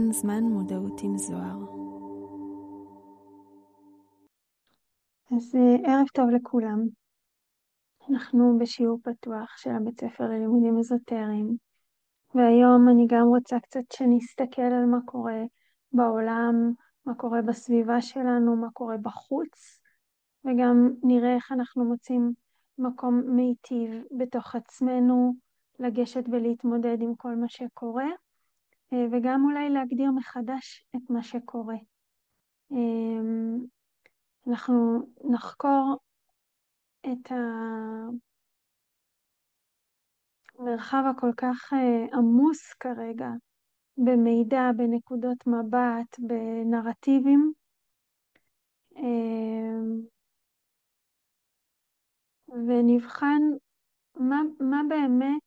כאן זמן מודעות עם זוהר. אז ערב טוב לכולם. אנחנו בשיעור פתוח של הבית ספר ללימודים אזוטריים, והיום אני גם רוצה קצת שנסתכל על מה קורה בעולם, מה קורה בסביבה שלנו, מה קורה בחוץ, וגם נראה איך אנחנו מוצאים מקום מיטיב בתוך עצמנו, לגשת ולהתמודד עם כל מה שקורה, וגם אולי להגדיר מחדש את מה שקורה. אנחנו נחקור את המרחב הכל כך עמוס כרגע במידע, בנקודות מבט, בנרטיבים, ונבחן מה באמת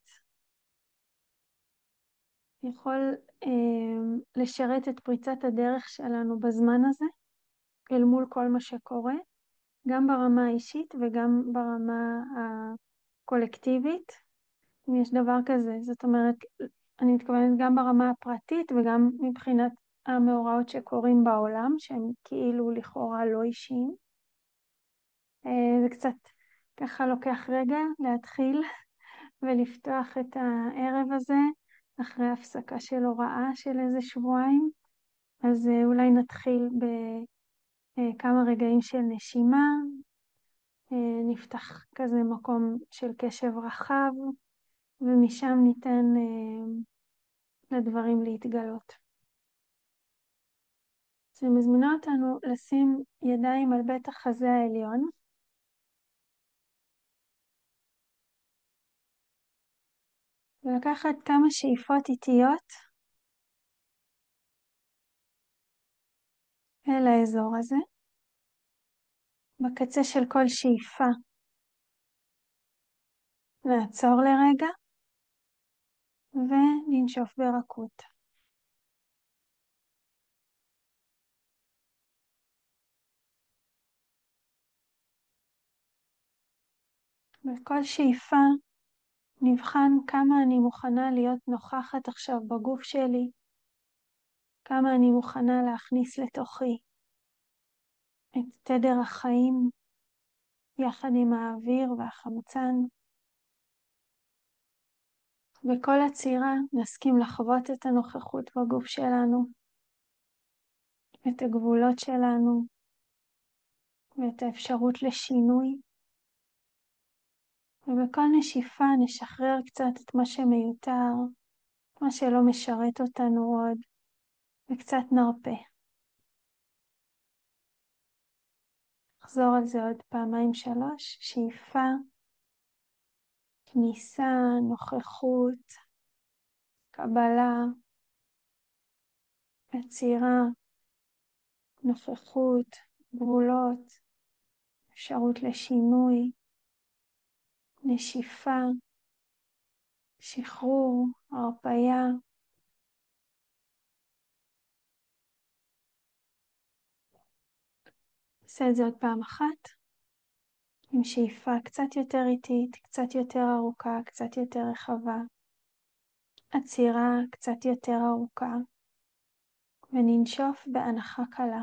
יכול לשרת את פריצת הדרך שלנו בזמן הזה, אל מול כל מה שקורה, גם ברמה האישית וגם ברמה הקולקטיבית, אם יש דבר כזה. זאת אומרת, אני מתכוונת גם ברמה הפרטית וגם מבחינת המאורעות שקורים בעולם, שהם כאילו לכאורה לא אישיים. זה קצת ככה לוקח רגע להתחיל ולפתוח את הערב הזה אחרי הפסקה של הוראה של איזה שבועיים. אז אולי נתחיל בכמה רגעים של נשימה, נפתח כזה מקום של קשב רחב, ומשם ניתן לדברים להתגלות. זה מזמינה אותנו לשים ידיים על בית החזה העליון, ולקחת כמה שאיפות איטיות אל האזור הזה. בקצה של כל שאיפה נעצור לרגע וננשוף ברכות. בכל שאיפה נבחן כמה אני מוכנה להיות נוכחת עכשיו בגוף שלי, כמה אני מוכנה להכניס לתוכי את תדר החיים יחד עם האוויר והחמצן. בכל עצירה נסכים לחוות את הנוכחות בגוף שלנו, את הגבולות שלנו ואת האפשרות לשינוי. ובכל נשיפה נשחרר קצת את מה שמיותר, מה שלא משרת אותנו עוד, וקצת נרפה. נחזור על זה עוד פעמיים שלוש. שאיפה, כניסה, נוכחות, קבלה, עצירה, נוכחות, גבולות, אפשרות לשינוי, נשיפה, שחרור, הרפיה. נעשה את זה עוד פעם אחת, עם שאיפה קצת יותר איטית, קצת יותר ארוכה, קצת יותר רחבה. עצירה קצת יותר ארוכה, וננשוף בהנחה קלה.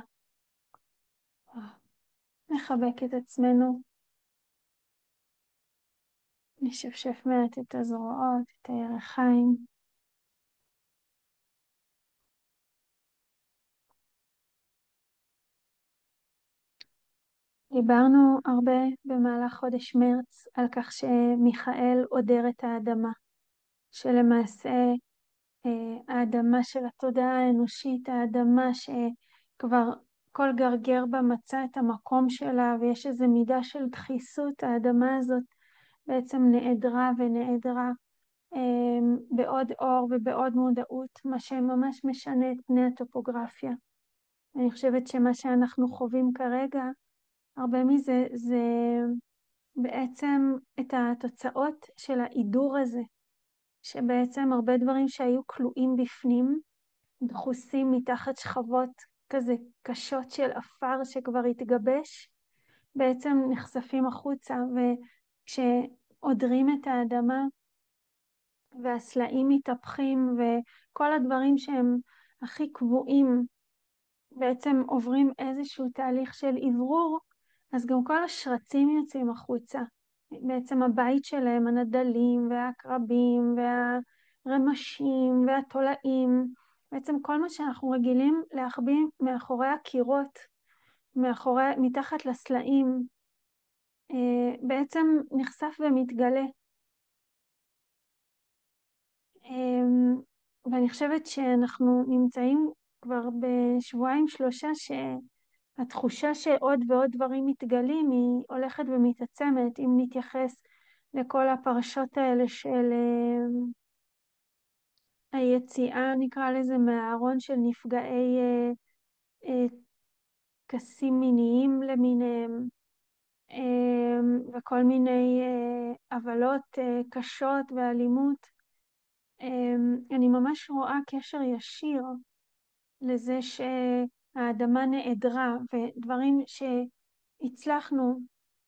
נחבק את עצמנו, נשפשף מעט את הזרועות, את הירכיים. דיברנו הרבה במהלך חודש מרץ על כך שמיכאל עודר את האדמה, שלמעשה האדמה של התודעה האנושית, האדמה שכבר כל גרגר בה מצא את המקום שלה ויש איזו מידה של דחיסות, האדמה הזאת בעצם נעדרה ונעדרה בעוד אור ובעוד מודעות, מה שממש משנה את פני הטופוגרפיה. אני חושבת שמה שאנחנו חווים כרגע, הרבה מזה זה בעצם את התוצאות של העידור הזה, שבעצם הרבה דברים שהיו כלואים בפנים, דחוסים מתחת שכבות כזה קשות של אפר שכבר התגבש, בעצם נחשפים החוצה, וכשעודרים את האדמה והסלעים מתהפכים וכל הדברים שהם הכי קבועים בעצם עוברים איזשהו תהליך של עברור, אז גם כל השרצים יוצאים החוצה. בעצם הבית שלהם, הנדלים והעקרבים והרמשים והתולעים, בעצם כל מה שאנחנו רגילים להחביא מאחורי הקירות, מתחת לסלעים, בעצם נחשף ומתגלה. ואני חושבת שאנחנו נמצאים כבר בשבועיים שלושה שהתחושה שעוד ועוד דברים מתגלים היא הולכת ומתעצמת. אם נתייחס לכל הפרשות האלה של היציאה, נקרא לזה, מהארון של נפגעי טקסים מיניים למיניהם, וכל מיני עוולות קשות ואלימות, אני ממש רואה קשר ישיר לזה שהאדמה נעדרה, ודברים שהצלחנו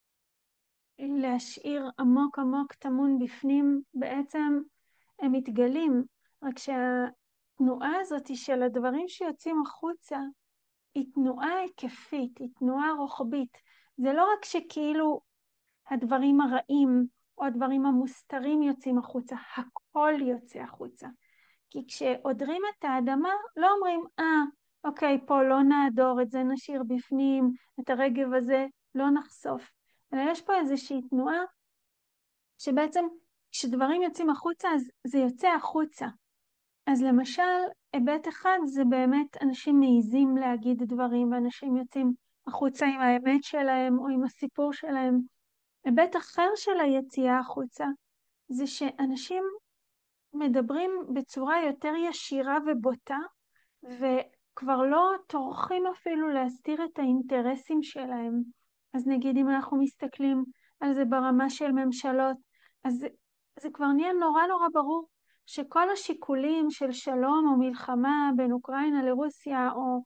להשאיר עמוק עמוק טמון בפנים, בעצם הם מתגלים. רק שהתנועה הזאת של הדברים שיוצאים החוצה היא תנועה היקפית, היא תנועה רוחבית. זה לא רק שכאילו הדברים הרעים או הדברים המוסתרים יוצאים החוצה, הכל יוצא החוצה. כי כשעודרים את האדמה, לא אומרים, אוקיי, פה לא נעדור, את זה נשאיר בפנים, את הרגב הזה לא נחשוף. אלא יש פה איזושהי תנועה שבעצם כשדברים יוצאים החוצה, אז זה יוצא החוצה. אז למשל, היבט אחד זה באמת אנשים מעיזים להגיד דברים, ואנשים יוצאים החוצה עם האמת שלהם או עם הסיפור שלהם. היבט אחר של היציאה החוצה זה שאנשים מדברים בצורה יותר ישירה ובוטה, וכבר לא טורחים אפילו להסתיר את האינטרסים שלהם. אז נגיד אם אנחנו מסתכלים על זה ברמה של ממשלות, אז זה כבר נהיה נורא נורא ברור שכל השיקולים של שלום או מלחמה בין אוקראינה לרוסיה או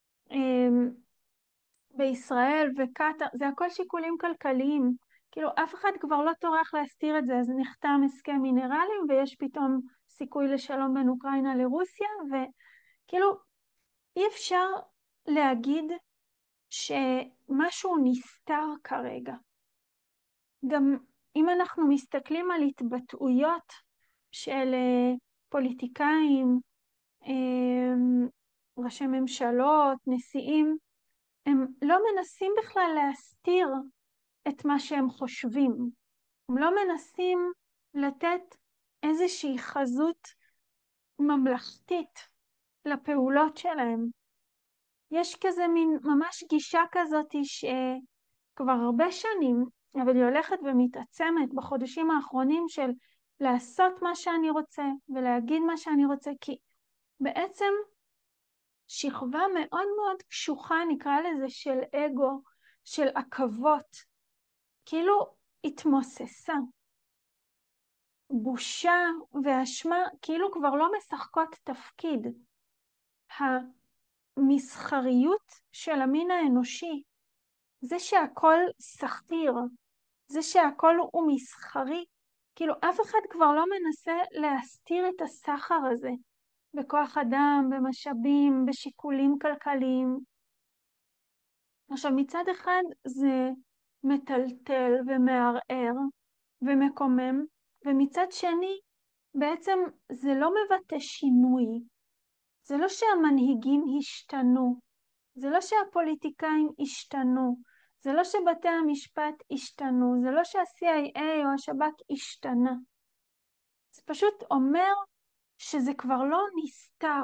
בישראל וקטר, זה הכל שיקולים כלכליים. כאילו אף אחד כבר לא טורח להסתיר את זה, אז נחתם הסכם מינרלים ויש פתאום סיכוי לשלום בין אוקראינה לרוסיה, וכאילו אי אפשר להגיד שמשהו נסתר כרגע. גם אם אנחנו מסתכלים על התבטאויות של פוליטיקאים, ראשי ממשלות, נשיאים, הם לא מנסים בכלל להסתיר את מה שהם חושבים. הם לא מנסים לתת איזושהי חזות ממלכתית לפעולות שלהם. יש כזה מין ממש גישה כזאת שכבר הרבה שנים, אבל היא הולכת ומתעצמת בחודשים האחרונים, של לעשות מה שאני רוצה ולהגיד מה שאני רוצה, כי בעצם שכבה מאוד מאוד קשוחה, נקרא לזה, של אגו, של עכבות, כאילו התמוססה. בושה ואשמה כאילו כבר לא משחקות תפקיד. המסחריות של המין האנושי, זה שהכל סחיר, זה שהכל הוא מסחרי, כאילו אף אחד כבר לא מנסה להסתיר את הסחר הזה בכוח אדם, במשאבים, בשיקולים כלכליים. עכשיו מצד אחד זה מטלטל ומערער ומקומם, ומצד שני בעצם זה לא מבטא שינוי. זה לא שהמנהיגים השתנו, זה לא שהפוליטיקאים השתנו, זה לא שבתי המשפט השתנו, זה לא שה-CIA או השב"כ השתנה. זה פשוט אומר שזה כבר לא נסתר.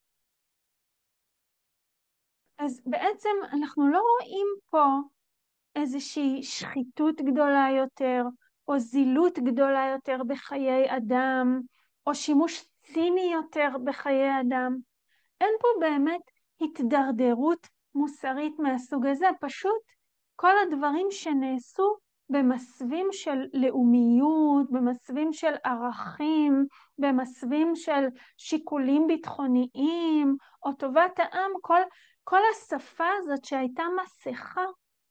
אז בעצם אנחנו לא רואים פה איזושהי שחיתות גדולה יותר, או זילות גדולה יותר בחיי אדם, או שימוש ציני יותר בחיי אדם. אין פה באמת התדרדרות מוסרית מהסוג הזה, פשוט כל הדברים שנעשו במסווים של לאומיות, במסווים של ערכים, במסווים של שיקולים ביטחוניים, או טובת העם, כל השפה הזאת שהייתה מסכה,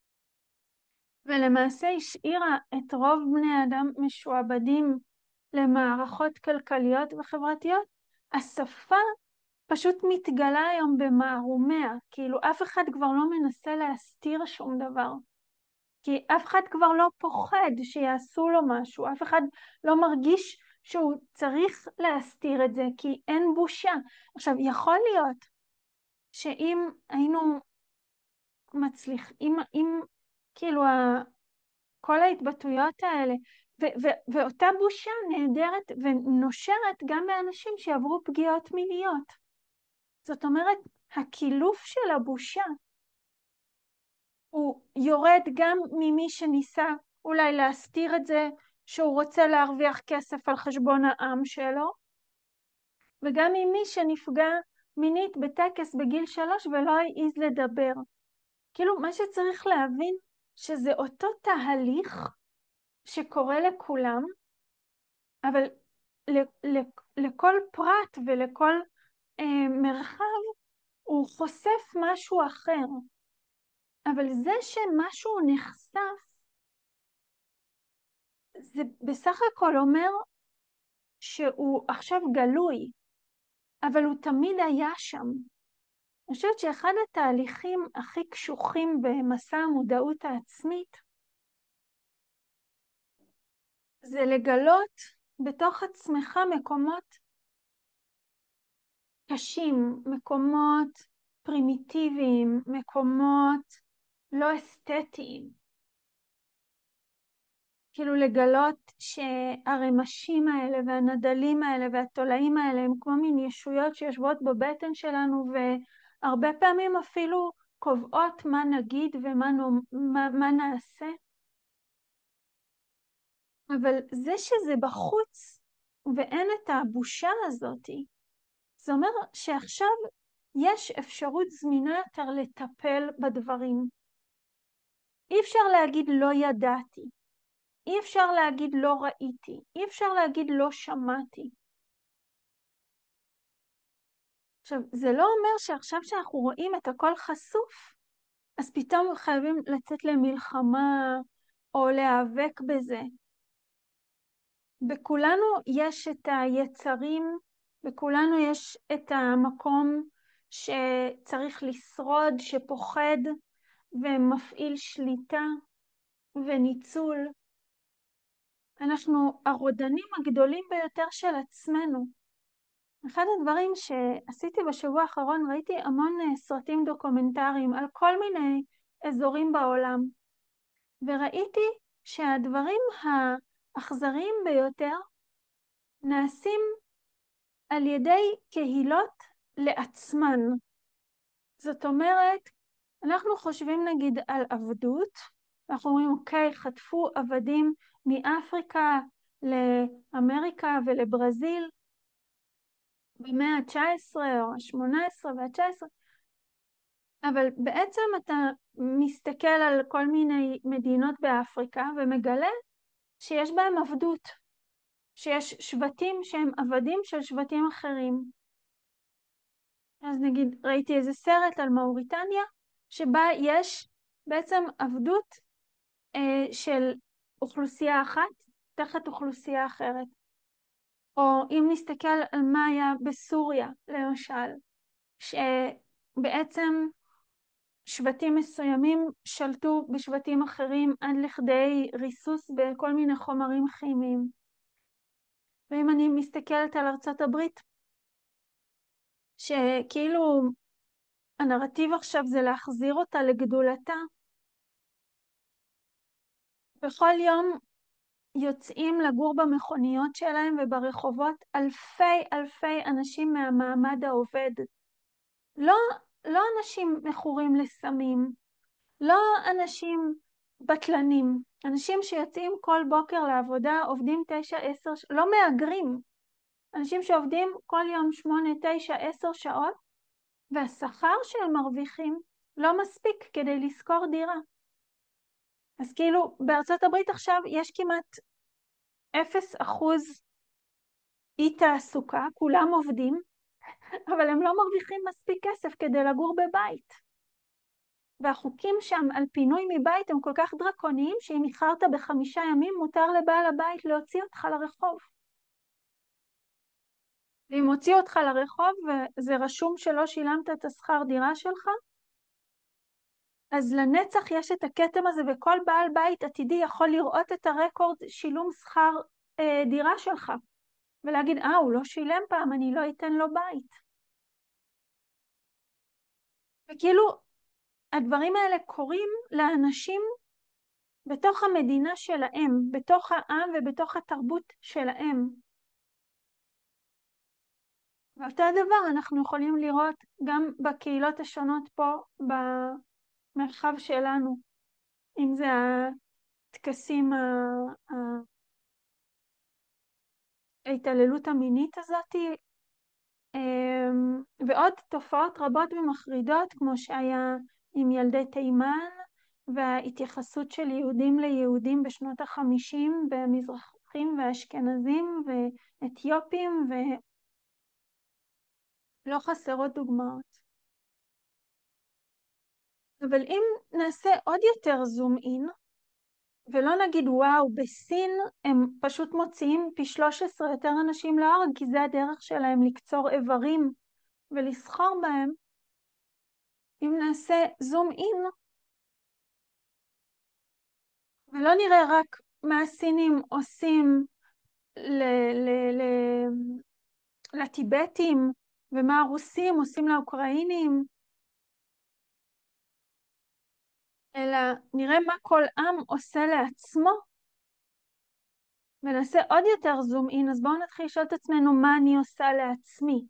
ולמעשה השאירה את רוב בני האדם משועבדים למערכות כלכליות וחברתיות, השפה פשוט מתגלה היום במערומיה, כאילו אף אחד כבר לא מנסה להסתיר שום דבר. כי אף אחד כבר לא פוחד שיעשו לו משהו, אף אחד לא מרגיש שהוא צריך להסתיר את זה, כי אין בושה. עכשיו, יכול להיות שאם היינו אם כאילו כל ההתבטאויות האלה, ואותה בושה נהדרת ונושרת גם מאנשים שעברו פגיעות מיניות. זאת אומרת, הקילוף של הבושה הוא יורד גם ממי שניסה אולי להסתיר את זה, שהוא רוצה להרוויח כסף על חשבון העם שלו, וגם ממי שנפגע מינית בטקס בגיל 3 ולא העז לדבר. כאילו מה שצריך להבין שזה אותו תהליך שקורה לכולם, אבל לכל פרט ולכל מרחב הוא חושף משהו אחר. אבל זה שמשהו נחשף, זה בסך הכל אומר שהוא עכשיו גלוי, אבל הוא תמיד היה שם. אני חושבת שאחד התהליכים הכי קשוחים במסע המודעות העצמית, זה לגלות בתוך עצמך מקומות קשים, מקומות פרימיטיביים, מקומות לא אסתטיים. כאילו לגלות שהרמשים האלה והנדלים האלה והתולעים האלה הם כמו מין ישויות שיושבות בבטן שלנו, והרבה פעמים אפילו קובעות מה נגיד מה נעשה. אבל זה שזה בחוץ ואין את הבושה הזאת, זה אומר שעכשיו יש אפשרות זמינה יותר לטפל בדברים. אי אפשר להגיד לא ידעתי, אי אפשר להגיד לא ראיתי, אי אפשר להגיד לא שמעתי. עכשיו, זה לא אומר שעכשיו שאנחנו רואים את הכל חשוף, אז פתאום חייבים לצאת למלחמה או להיאבק בזה. בכולנו יש את היצרים, בכולנו יש את המקום שצריך לשרוד, שפוחד ומפעיל שליטה וניצול. אנחנו הרודנים הגדולים ביותר של עצמנו. אחד הדברים שעשיתי בשבוע האחרון, ראיתי המון סרטים דוקומנטריים על כל מיני אזורים בעולם, וראיתי שהדברים האכזריים ביותר נעשים על ידי קהילות לעצמן. זאת אומרת, אנחנו חושבים נגיד על עבדות, אנחנו אומרים אוקיי, חטפו עבדים מאפריקה לאמריקה ולברזיל במאה ה-19 או ה-18 וה-19, אבל בעצם אתה מסתכל על כל מיני מדינות באפריקה ומגלה שיש בהם עבדות, שיש שבטים שהם עבדים של שבטים אחרים. אז נגיד ראיתי איזה סרט על מאוריטניה שבה יש בעצם עבדות של אוכלוסייה אחת תחת אוכלוסייה אחרת. או אם נסתכל על מה היה בסוריה למשל, שבעצם שבטים מסוימים שלטו בשבטים אחרים עד לכדי ריסוס בכל מיני חומרים כימיים. ואם אני מסתכלת על ארצות הברית, שכאילו הנרטיב עכשיו זה להחזיר אותה לגדולתה, בכל יום יוצאים לגור במכוניות שלהם וברחובות אלפי אנשים מהמעמד העובד. לא אנשים מכורים לסמים, לא אנשים בטלנים, אנשים שיוצאים כל בוקר לעבודה, עובדים 9-10, לא מהגרים, אנשים שעובדים כל יום 8-9-10 שעות, והשכר שהם מרוויחים לא מספיק כדי לשכור דירה. אז כאילו בארצות הברית עכשיו יש כמעט 0% אי תעסוקה, כולם עובדים, אבל הם לא מרוויחים מספיק כסף כדי לגור בבית. והחוקים שם על פינוי מבית הם כל כך דרקוניים, שאם איחרת ב5 ימים מותר לבעל הבית להוציא אותך לרחוב. ואם הוציא אותך לרחוב וזה רשום שלא שילמת את השכר דירה שלך, אז לנצח יש את הכתם הזה, וכל בעל בית עתידי יכול לראות את הרקורד שילום שכר דירה שלך, ולהגיד, הוא לא שילם פעם, אני לא אתן לו בית. וכאילו, הדברים האלה קורים לאנשים בתוך המדינה שלהם, בתוך העם ובתוך התרבות שלהם. ואותו דבר אנחנו יכולים לראות גם בקהילות השונות פה במרחב שלנו, אם זה הטקסים, ההתעללות המינית הזאת, ועוד תופעות רבות ומחרידות, כמו שהיה עם ילדי תימן, וההתייחסות של יהודים ליהודים בשנות ה-50 במזרחים ואשכנזים ואתיופים, ולא חסרות דוגמאות. אבל אם נעשה עוד יותר זום אין, ולא נגיד וואו, בסין הם פשוט מוציאים פי 13 יותר אנשים להורג, כי זה הדרך שלהם לקצור איברים ולסחור בהם. אם נעשה זום אין, ולא נראה רק מה הסינים עושים לטיבטים, ומה הרוסים עושים לאוקראינים, אלא נראה מה כל עם עושה לעצמו, ונעשה עוד יותר זום אין. אז בואו נתחיל לשאול את עצמנו מה אני עושה לעצמי.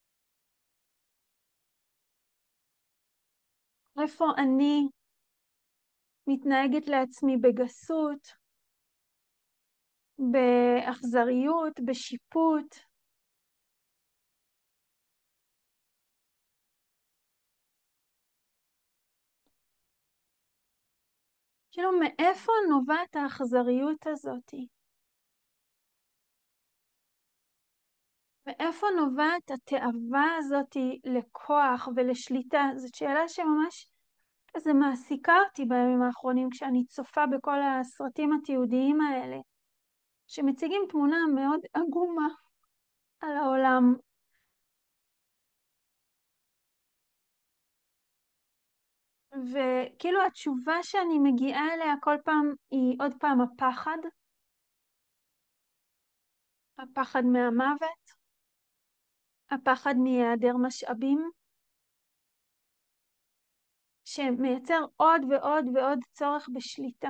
איפה אני מתנהגת לעצמי בגסות, באכזריות, בשיפוט. כאילו, מאיפה נובעת האכזריות הזאת? מאיפה נובעת התאווה הזאת לכוח ולשליטה? זאת שאלה שממש כזה מעסיקה אותי בימים האחרונים, כשאני צופה בכל הסרטים התיעודיים האלה, שמציגים תמונה מאוד עגומה על העולם. וכאילו התשובה שאני מגיעה אליה כל פעם היא עוד פעם הפחד. הפחד מהמוות, הפחד מהיעדר משאבים, שמייצר עוד ועוד ועוד צורך בשליטה.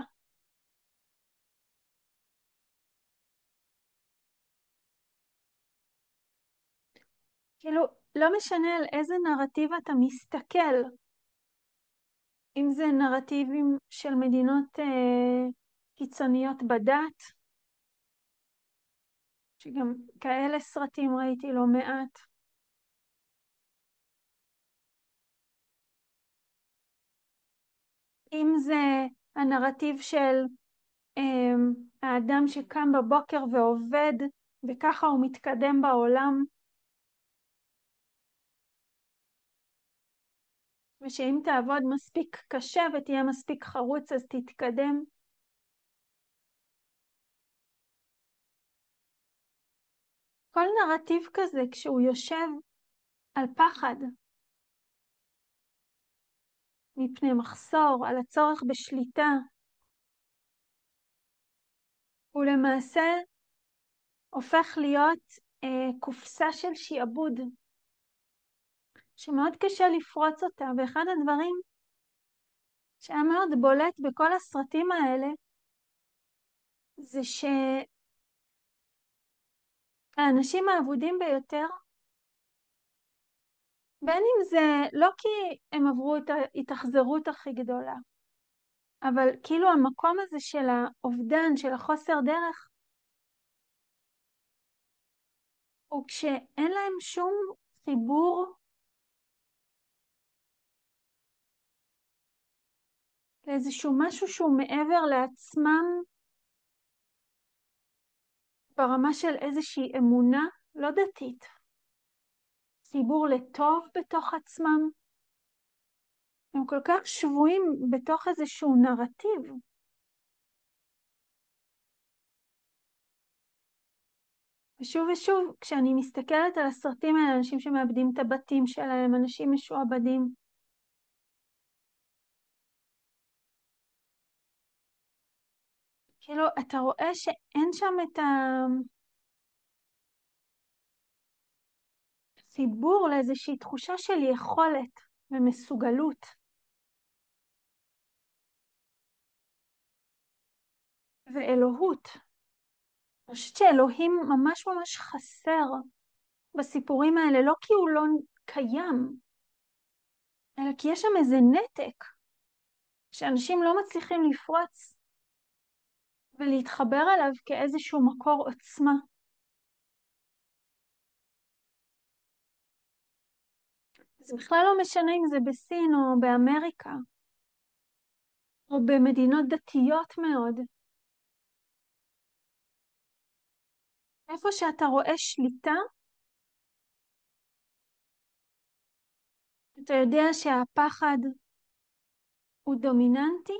כאילו, לא משנה על איזה נרטיב אתה מסתכל, אם זה נרטיבים של מדינות קיצוניות בדת, שגם כאלה סרטים ראיתי לא מעט, אם זה הנרטיב של האדם שקם בבוקר ועובד, וככה הוא מתקדם בעולם, ושאם תעבוד מספיק קשה ותהיה מספיק חרוץ אז תתקדם. כל נרטיב כזה, כשהוא יושב על פחד מפני מחסור, על הצורך בשליטה, הוא למעשה הופך להיות קופסה של שיעבוד, שמאוד קשה לפרוץ אותה. ואחד הדברים שהיה מאוד בולט בכל הסרטים האלה, זה שהאנשים האבודים ביותר, בין אם זה לא כי הם עברו את ההתאכזרות הכי גדולה, אבל כאילו המקום הזה של האובדן, של החוסר דרך, הוא כשאין להם שום חיבור לאיזשהו משהו שהוא מעבר לעצמם, ברמה של איזושהי אמונה לא דתית, חיבור לטוב בתוך עצמם. הם כל כך שבויים בתוך איזשהו נרטיב. ושוב ושוב, כשאני מסתכלת על הסרטים האלה, אנשים שמאבדים את הבתים שלהם, אנשים משועבדים, כאילו, אתה רואה שאין שם את החיבור לאיזושהי תחושה של יכולת ומסוגלות ואלוהות. אני חושבת שאלוהים ממש ממש חסר בסיפורים האלה, לא כי הוא לא קיים, אלא כי יש שם איזה נתק שאנשים לא מצליחים לפרוץ ולהתחבר אליו כאיזשהו מקור עוצמה. זה בכלל לא משנה אם זה בסין או באמריקה, או במדינות דתיות מאוד. איפה שאתה רואה שליטה, אתה יודע שהפחד הוא דומיננטי,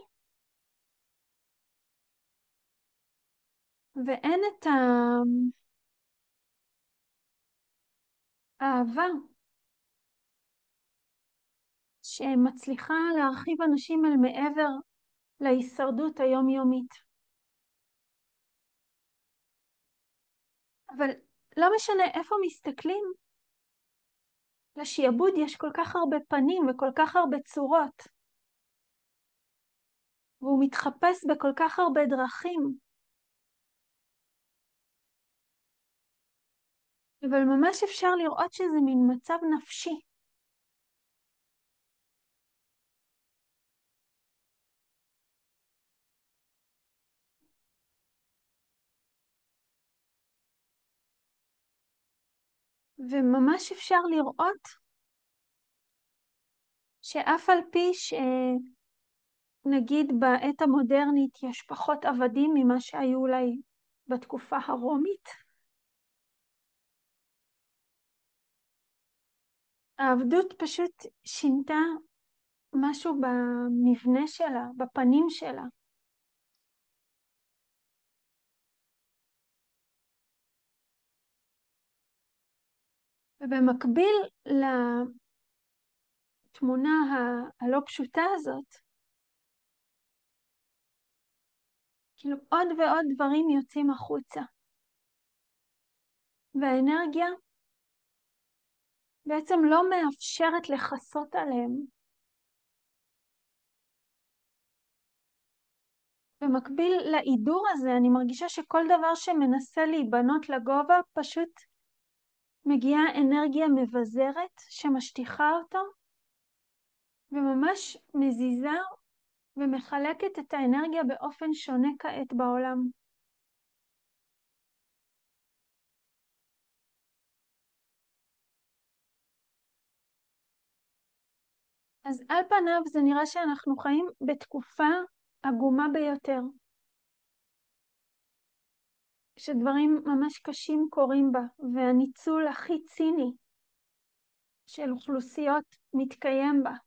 ואין את האהבה שמצליחה להרחיב אנשים אל מעבר להישרדות היומיומית. אבל לא משנה איפה מסתכלים, לשיעבוד יש כל כך הרבה פנים וכל כך הרבה צורות, והוא מתחפש בכל כך הרבה דרכים, אבל ממש אפשר לראות שזה מין מצב נפשי. וממש אפשר לראות שאף על פי שנגיד בעת המודרנית יש פחות עבדים ממה שהיו אולי בתקופה הרומית, העבדות פשוט שינתה משהו במבנה שלה, בפנים שלה. ובמקביל לתמונה הלא פשוטה הזאת, כאילו עוד ועוד דברים יוצאים החוצה. והאנרגיה בעצם לא מאפשרת לכסות עליהם. במקביל להידור הזה, אני מרגישה שכל דבר שמנסה להיבנות לגובה, פשוט מגיעה אנרגיה מבזרת שמשטיחה אותו, וממש מזיזה ומחלקת את האנרגיה באופן שונה כעת בעולם. אז על פניו זה נראה שאנחנו חיים בתקופה עגומה ביותר, שדברים ממש קשים קורים בה, והניצול הכי ציני של אוכלוסיות מתקיים בה.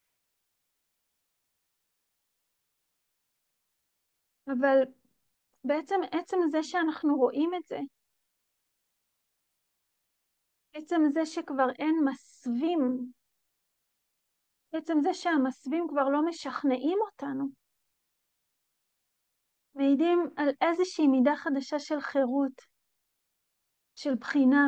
אבל בעצם עצם זה שאנחנו רואים את זה, עצם זה שכבר אין מסווים, עצם זה שהמסווים כבר לא משכנעים אותנו, מעידים על איזושהי מידה חדשה של חירות, של בחינה.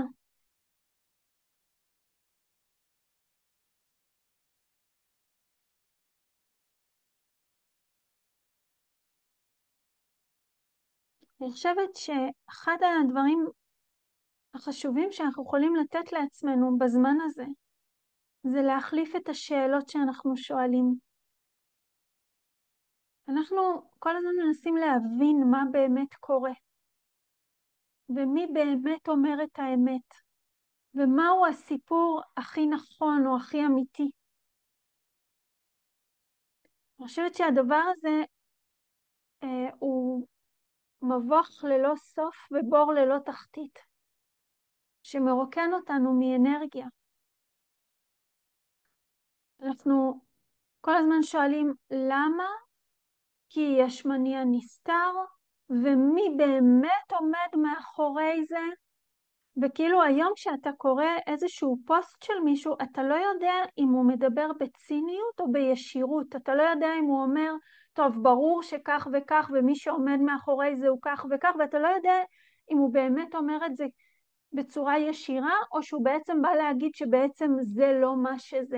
אני חושבת שאחד הדברים החשובים שאנחנו יכולים לתת לעצמנו בזמן הזה, זה להחליף את השאלות שאנחנו שואלים. אנחנו כל הזמן מנסים להבין מה באמת קורה, ומי באמת אומר את האמת, ומהו הסיפור הכי נכון או הכי אמיתי. אני חושבת שהדבר הזה הוא מבוך ללא סוף ובור ללא תחתית, שמרוקן אותנו מאנרגיה. אנחנו כל הזמן שואלים למה, כי יש מניע נסתר, ומי באמת עומד מאחורי זה, וכאילו היום שאתה קורא איזשהו פוסט של מישהו, אתה לא יודע אם הוא מדבר בציניות או בישירות. אתה לא יודע אם הוא אומר, טוב, ברור שכך וכך, ומי שעומד מאחורי זה הוא כך וכך, ואתה לא יודע אם הוא באמת אומר את זה בצורה ישירה, או שהוא בעצם בא להגיד שבעצם זה לא מה שזה.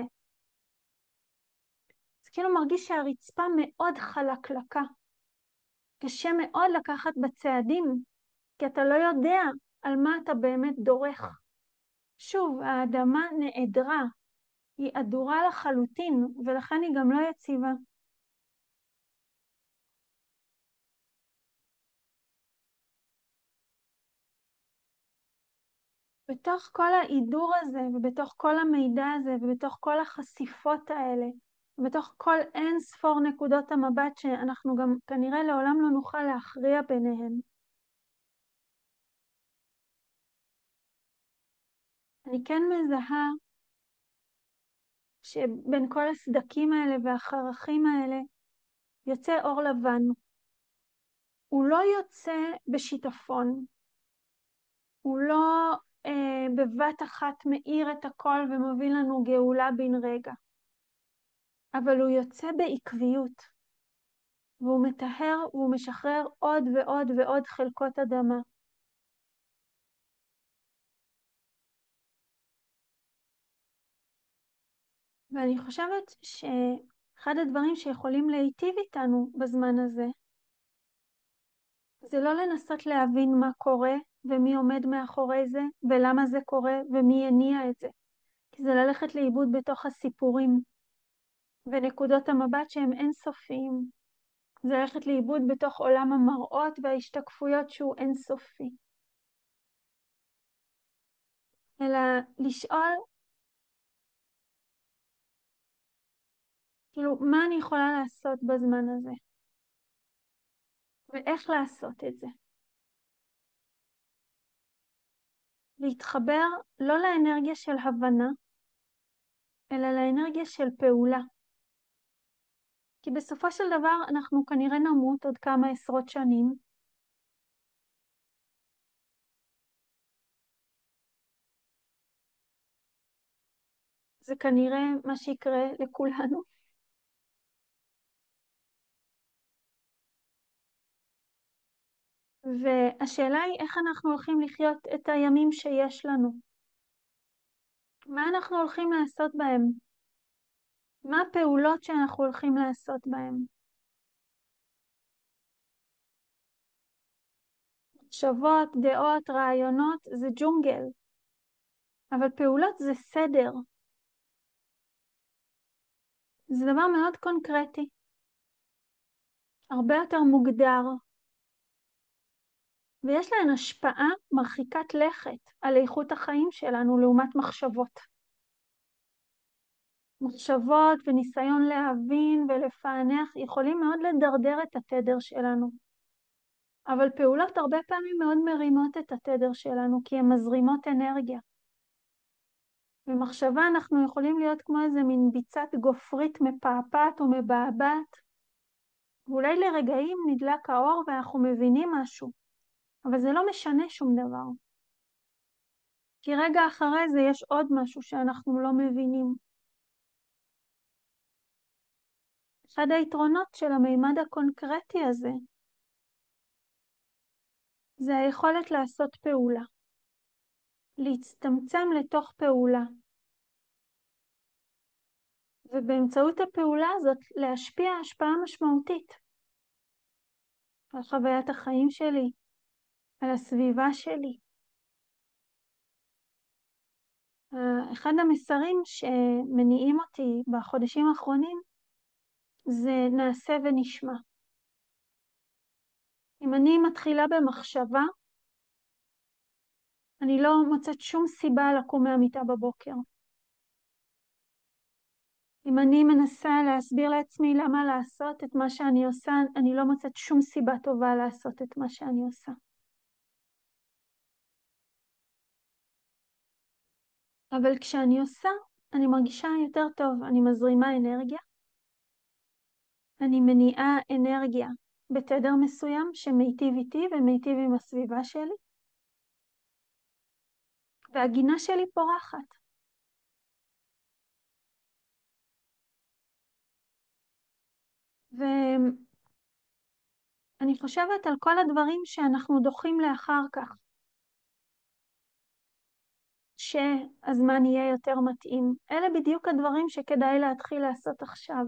זה כאילו מרגיש שהרצפה מאוד חלקלקה. קשה מאוד לקחת בצעדים, כי אתה לא יודע על מה אתה באמת דורך. שוב, האדמה נעדרה, היא אדורה לחלוטין, ולכן היא גם לא יציבה. בתוך כל ההידור הזה, ובתוך כל המידע הזה, ובתוך כל החשיפות האלה, ובתוך כל אין ספור נקודות המבט שאנחנו גם כנראה לעולם לא נוכל להכריע ביניהן. אני כן מזהה שבין כל הסדקים האלה והחרכים האלה יוצא אור לבן. הוא לא יוצא בשיטפון, הוא לא בבת אחת מאיר את הכל ומוביל לנו גאולה בן רגע, אבל הוא יוצא בעקביות, והוא מטהר והוא משחרר עוד ועוד ועוד חלקות אדמה. ואני חושבת שאחד הדברים שיכולים להיטיב איתנו בזמן הזה, זה לא לנסות להבין מה קורה ומי עומד מאחורי זה ולמה זה קורה ומי יניע את זה, כי זה ללכת לאיבוד בתוך הסיפורים ונקודות המבט שהם אינסופיים. זה ללכת לאיבוד בתוך עולם המראות וההשתקפויות שהוא אינסופי. אלא לשאול, כאילו, מה אני יכולה לעשות בזמן הזה? ואיך לעשות את זה? להתחבר לא לאנרגיה של הבנה, אלא לאנרגיה של פעולה. כי בסופו של דבר אנחנו כנראה נמות עוד כמה עשרות שנים, זה כנראה מה שיקרה לכולנו. והשאלה היא איך אנחנו הולכים לחיות את הימים שיש לנו. מה אנחנו הולכים לעשות בהם? מה הפעולות שאנחנו הולכים לעשות בהם? מחשבות, דעות, רעיונות, זה ג'ונגל. אבל פעולות זה סדר. זה דבר מאוד קונקרטי. הרבה יותר מוגדר. ויש להן השפעה מרחיקת לכת על איכות החיים שלנו לעומת מחשבות. מחשבות וניסיון להבין ולפענח יכולים מאוד לדרדר את התדר שלנו. אבל פעולות הרבה פעמים מאוד מרימות את התדר שלנו, כי הן מזרימות אנרגיה. במחשבה אנחנו יכולים להיות כמו איזה מין ביצת גופרית מפעפעת ומבעבעת, ואולי לרגעים נדלק האור ואנחנו מבינים משהו, אבל זה לא משנה שום דבר. כי רגע אחרי זה יש עוד משהו שאנחנו לא מבינים. אחד היתרונות של המימד הקונקרטי הזה, זה היכולת לעשות פעולה. להצטמצם לתוך פעולה. ובאמצעות הפעולה הזאת להשפיע השפעה משמעותית על חוויית החיים שלי, על הסביבה שלי. אחד המסרים שמניעים אותי בחודשים האחרונים זה נעשה ונשמע. אם אני מתחילה במחשבה, אני לא מוצאת שום סיבה לקום מהמיטה בבוקר. אם אני מנסה להסביר לעצמי למה לעשות את מה שאני עושה, אני לא מוצאת שום סיבה טובה לעשות את מה שאני עושה. אבל כשאני עושה, אני מרגישה יותר טוב, אני מזרימה אנרגיה, אני מניעה אנרגיה בתדר מסוים שמיטיב איתי ומיטיב עם הסביבה שלי. והגינה שלי פורחת. ואני חושבת על כל הדברים שאנחנו דוחים לאחר כך, שהזמן יהיה יותר מתאים. אלה בדיוק הדברים שכדאי להתחיל לעשות עכשיו.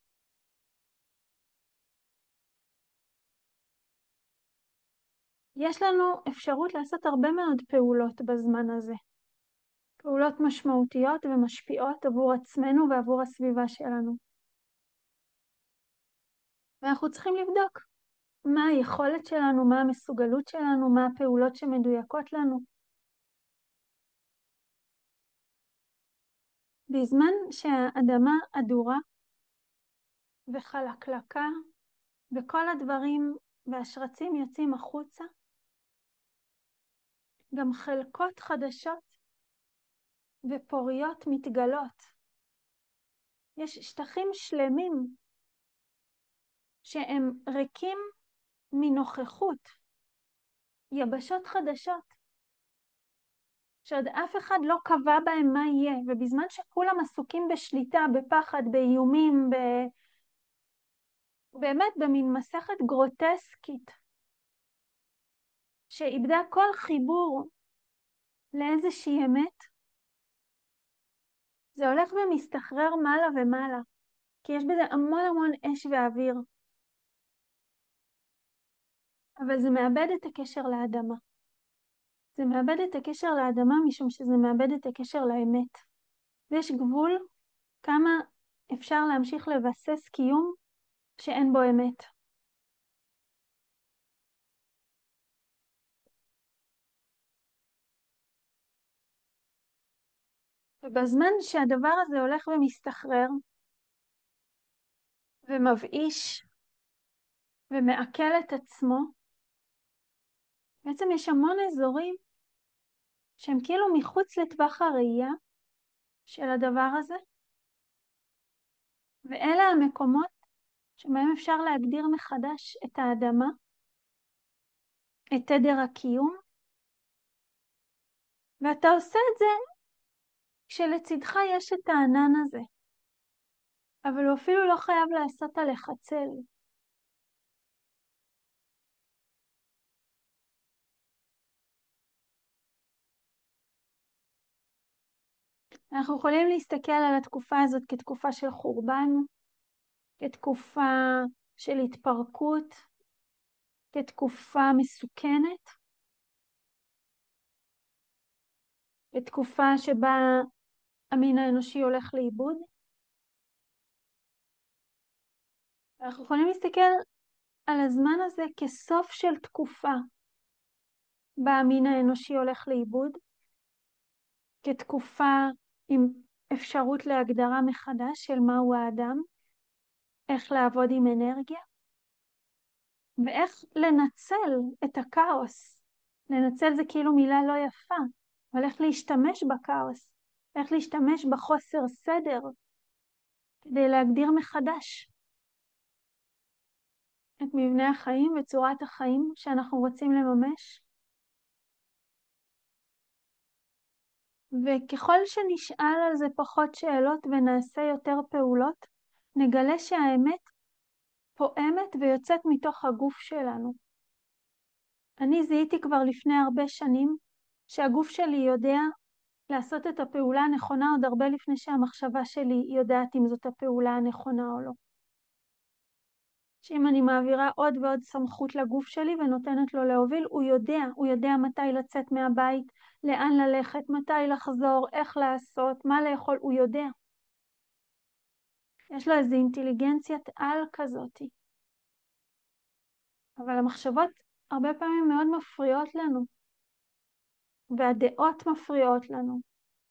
יש לנו אפשרות לעשות הרבה מאוד פעולות בזמן הזה. פעולות משמעותיות ומשפיעות עבור עצמנו ועבור הסביבה שלנו. ואנחנו צריכים לבדוק מה היכולת שלנו, מה המסוגלות שלנו, מה הפעולות שמדויקות לנו. בזמן שהאדמה אדורה וחלקלקה וכל הדברים והשרצים יוצאים החוצה, גם חלקות חדשות ופוריות מתגלות. יש שטחים שלמים שהם ריקים מנוכחות, יבשות חדשות, שעוד אף אחד לא קבע בהם מה יהיה, ובזמן שכולם עסוקים בשליטה, בפחד, באיומים, באמת במין מסכת גרוטסקית, שאיבדה כל חיבור לאיזושהי אמת, זה הולך ומסתחרר מעלה ומעלה, כי יש בזה המון המון אש ואוויר. אבל זה מאבד את הקשר לאדמה. זה מאבד את הקשר לאדמה משום שזה מאבד את הקשר לאמת. ויש גבול כמה אפשר להמשיך לבסס קיום שאין בו אמת. ובזמן שהדבר הזה הולך ומסתחרר ומבאיש ומעכל את עצמו, בעצם יש המון אזורים שהם כאילו מחוץ לטווח הראייה של הדבר הזה, ואלה המקומות שבהם אפשר להגדיר מחדש את האדמה, את תדר הקיום, ואתה עושה את זה כשלצדך יש את הענן הזה, אבל הוא אפילו לא חייב לעשות עליך צל. אנחנו יכולים להסתכל על התקופה הזאת כתקופה של חורבן, כתקופה של התפרקות, כתקופה מסוכנת, כתקופה שבה המין האנושי הולך לאיבוד. אנחנו יכולים להסתכל על הזמן הזה כסוף של תקופה בה המין האנושי הולך לאיבוד, כתקופה עם אפשרות להגדרה מחדש של מהו האדם, איך לעבוד עם אנרגיה, ואיך לנצל את הכאוס. לנצל זה כאילו מילה לא יפה, אבל איך להשתמש בכאוס, איך להשתמש בחוסר סדר, כדי להגדיר מחדש את מבנה החיים וצורת החיים שאנחנו רוצים לממש. וככל שנשאל על זה פחות שאלות ונעשה יותר פעולות, נגלה שהאמת פועמת ויוצאת מתוך הגוף שלנו. אני זיהיתי כבר לפני הרבה שנים שהגוף שלי יודע לעשות את הפעולה הנכונה עוד הרבה לפני שהמחשבה שלי יודעת אם זאת הפעולה הנכונה או לא. שאם אני מעבירה עוד ועוד סמכות לגוף שלי ונותנת לו להוביל, הוא יודע מתי לצאת מהבית, לאן ללכת, מתי לחזור, איך לעשות, מה לאכול, הוא יודע. יש לו איזו אינטליגנציית על כזאת. אבל המחשבות הרבה פעמים מאוד מפריעות לנו, והדעות מפריעות לנו.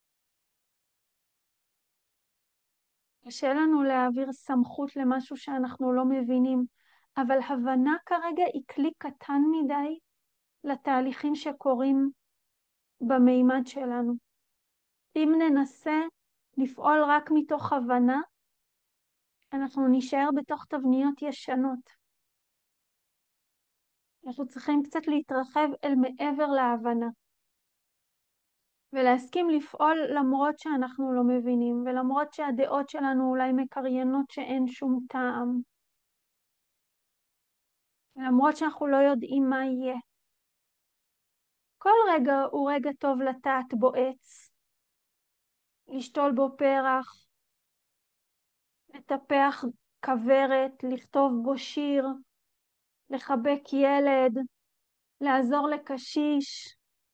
קשה לנו להעביר סמכות למשהו שאנחנו לא מבינים, אבל הבנה כרגע היא כלי קטן מדי לתהליכים שקורים במימד שלנו. אם ננסה לפעול רק מתוך הבנה, אנחנו נשאר בתוך תבניות ישנות. אנחנו צריכים קצת להתרחב אל מעבר להבנה. ולהסכים לפעול למרות שאנחנו לא מבינים, ולמרות שהדעות שלנו אולי מקריינות שאין שום טעם, ולמרות שאנחנו לא יודעים מה יהיה. כל רגע הוא רגע טוב לטעת בו עץ, לשתול בו פרח, לטפח כוורת, לכתוב בו שיר, לחבק ילד, לעזור לקשיש,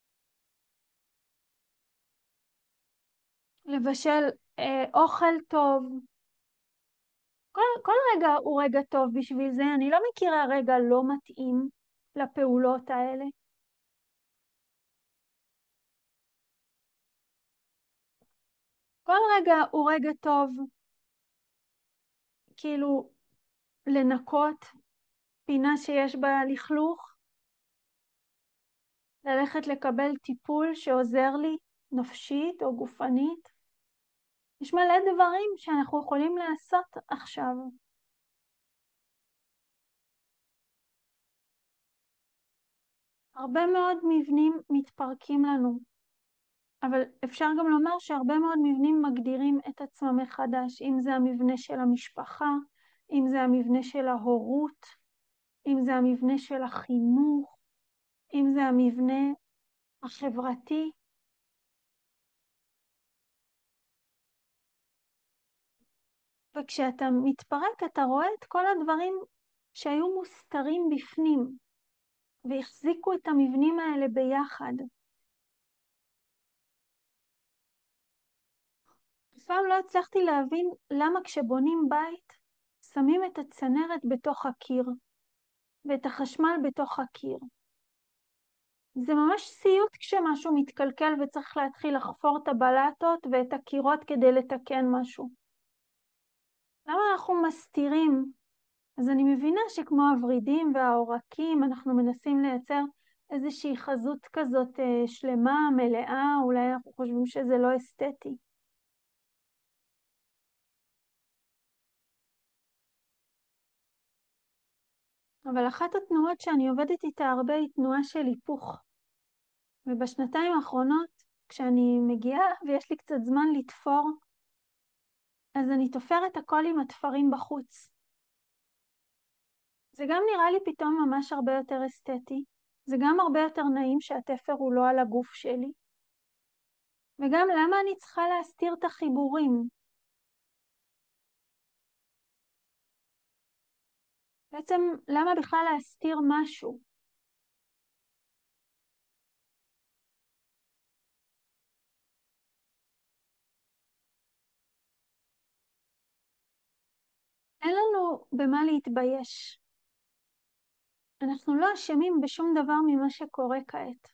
לבשל אוכל טוב. כל רגע הוא רגע טוב בשביל זה. אני לא מכירה רגע לא מתאים לפעולות האלה. כל רגע הוא רגע טוב, כאילו לנקות פינה שיש בה לכלוך, ללכת לקבל טיפול שעוזר לי נפשית או גופנית. יש מלא דברים שאנחנו יכולים לעשות עכשיו. הרבה מאוד מבנים מתפרקים לנו, אבל אפשר גם לומר שהרבה מאוד מבנים מגדירים את עצמם מחדש, אם זה המבנה של המשפחה, אם זה המבנה של ההורות, אם זה המבנה של החינוך, אם זה המבנה החברתי. וכשאתה מתפרק אתה רואה את כל הדברים שהיו מוסתרים בפנים, והחזיקו את המבנים האלה ביחד. אף פעם לא הצלחתי להבין למה כשבונים בית, שמים את הצנרת בתוך הקיר, ואת החשמל בתוך הקיר. זה ממש סיוט כשמשהו מתקלקל וצריך להתחיל לחפור את הבלטות ואת הקירות כדי לתקן משהו. למה אנחנו מסתירים? אז אני מבינה שכמו הוורידים והעורקים, אנחנו מנסים לייצר איזושהי חזות כזאת שלמה, מלאה, אולי אנחנו חושבים שזה לא אסתטי. אבל אחת התנועות שאני עובדת איתה הרבה היא תנועה של היפוך. ובשנתיים האחרונות, כשאני מגיעה ויש לי קצת זמן לתפור, אז אני תופרת הכל עם התפרים בחוץ. זה גם נראה לי פתאום ממש הרבה יותר אסתטי. זה גם הרבה יותר נעים שהתפר הוא לא על הגוף שלי. וגם למה אני צריכה להסתיר את החיבורים? בעצם למה בכלל להסתיר משהו? אין לנו במה להתבייש. אנחנו לא אשמים בשום דבר ממה שקורה כעת.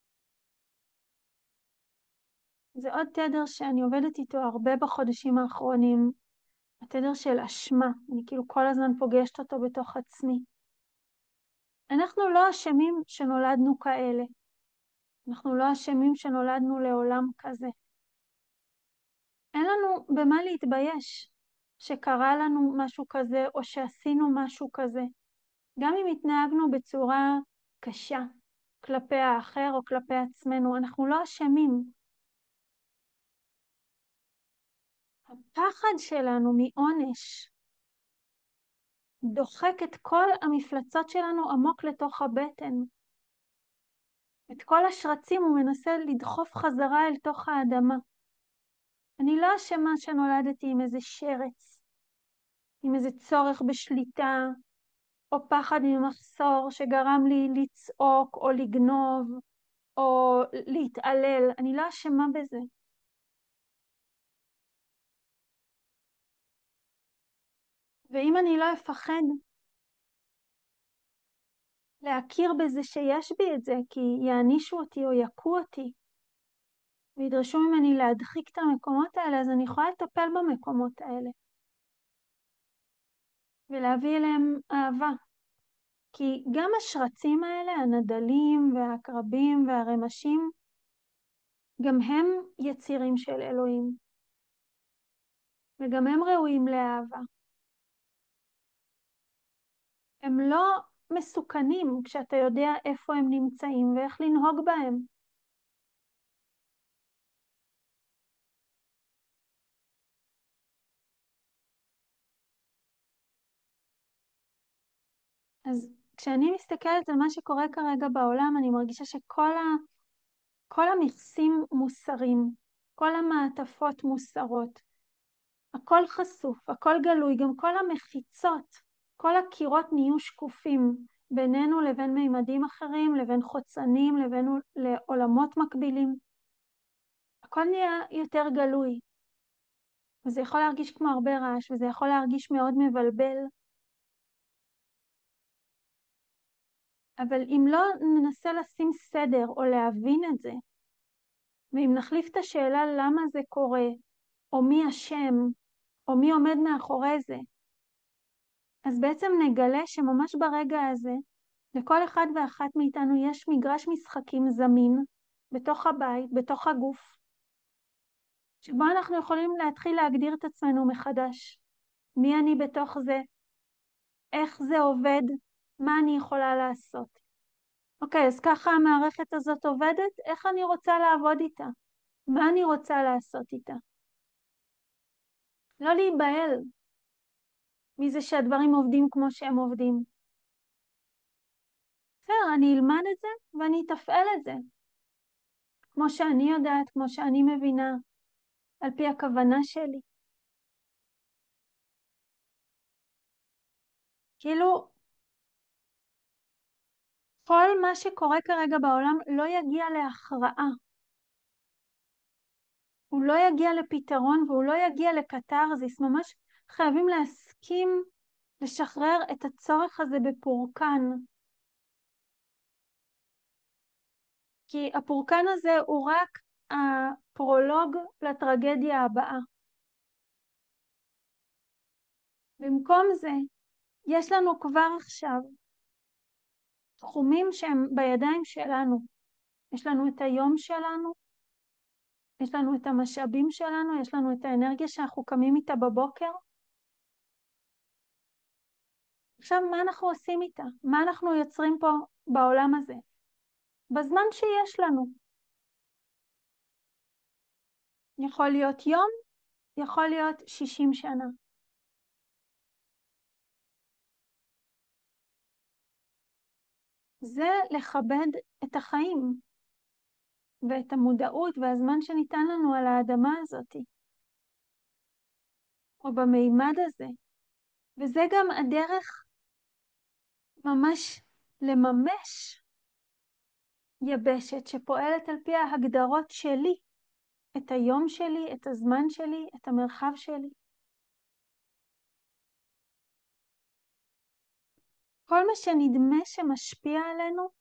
זה עוד תדר שאני עובדת איתו הרבה בחודשים האחרונים, התדר של אשמה. אני כאילו כל הזמן פוגשת אותו בתוך עצמי. אנחנו לא אשמים שנולדנו כאלה. אנחנו לא אשמים שנולדנו לעולם כזה. אין לנו במה להתבייש שקרה לנו משהו כזה או שעשינו משהו כזה. גם אם התנהגנו בצורה קשה כלפי האחר או כלפי עצמנו, אנחנו לא אשמים. הפחד שלנו מעונש דוחק את כל המפלצות שלנו עמוק לתוך הבטן. את כל השרצים הוא מנסה לדחוף חזרה אל תוך האדמה. אני לא אשמה שנולדתי עם איזה שרץ, עם איזה צורך בשליטה, או פחד ממחסור שגרם לי לצעוק או לגנוב או להתעלל. אני לא אשמה בזה. ואם אני לא אפחד להכיר בזה שיש בי את זה, כי יענישו אותי או יכו אותי, וידרשו ממני להדחיק את המקומות האלה, אז אני יכולה לטפל במקומות האלה, ולהביא אליהם אהבה. כי גם השרצים האלה, הנדלים והעקרבים והרמשים, גם הם יצירים של אלוהים, וגם הם ראויים לאהבה. הם לא מסוכנים כשאתה יודע איפה הם נמצאים ואיך לנהוג בהם. אז כשאני מסתכלת על מה שקורה כרגע בעולם, אני מרגישה כל המכסים מוסרים, כל המעטפות מוסרות, הכל חשוף, הכל גלוי, גם כל המחיצות, כל הקירות נהיו שקופים בינינו לבין מימדים אחרים, לבין חוצנים, לבין לעולמות מקבילים. הכל נהיה יותר גלוי, וזה יכול להרגיש כמו הרבה רעש, וזה יכול להרגיש מאוד מבלבל. אבל אם לא ננסה לשים סדר או להבין את זה, ואם נחליף את השאלה למה זה קורה, או מי אשם, או מי עומד מאחורי זה, אז בעצם נגלה שממש ברגע הזה, לכל אחד ואחת מאיתנו יש מגרש משחקים זמין, בתוך הבית, בתוך הגוף, שבו אנחנו יכולים להתחיל להגדיר את עצמנו מחדש. מי אני בתוך זה? איך זה עובד? מה אני יכולה לעשות? אוקיי, אז ככה המערכת הזאת עובדת, איך אני רוצה לעבוד איתה? מה אני רוצה לעשות איתה? לא להיבהל מזה שהדברים עובדים כמו שהם עובדים. בסדר, אני אלמד את זה ואני אתפעל את זה. כמו שאני יודעת, כמו שאני מבינה, על פי הכוונה שלי. כאילו, כל מה שקורה כרגע בעולם לא יגיע להכרעה. הוא לא יגיע לפתרון והוא לא יגיע לקתרזיס. ממש חייבים להסכים לשחרר את הצורך הזה בפורקן. כי הפורקן הזה הוא רק הפרולוג לטרגדיה הבאה. במקום זה, יש לנו כבר עכשיו תחומים שהם בידיים שלנו. יש לנו את היום שלנו, יש לנו את המשאבים שלנו, יש לנו את האנרגיה שאנחנו קמים איתה בבוקר. עכשיו, מה אנחנו עושים איתה? מה אנחנו יוצרים פה בעולם הזה? בזמן שיש לנו. יכול להיות יום, יכול להיות 60 שנה. זה לכבד את החיים ואת המודעות והזמן שניתן לנו על האדמה הזאת, או במימד הזה. וזה גם הדרך ממש לממש יבשת שפועלת על פי ההגדרות שלי, את היום שלי, את הזמן שלי, את המרחב שלי. כל מה שנדמה שמשפיע עלינו,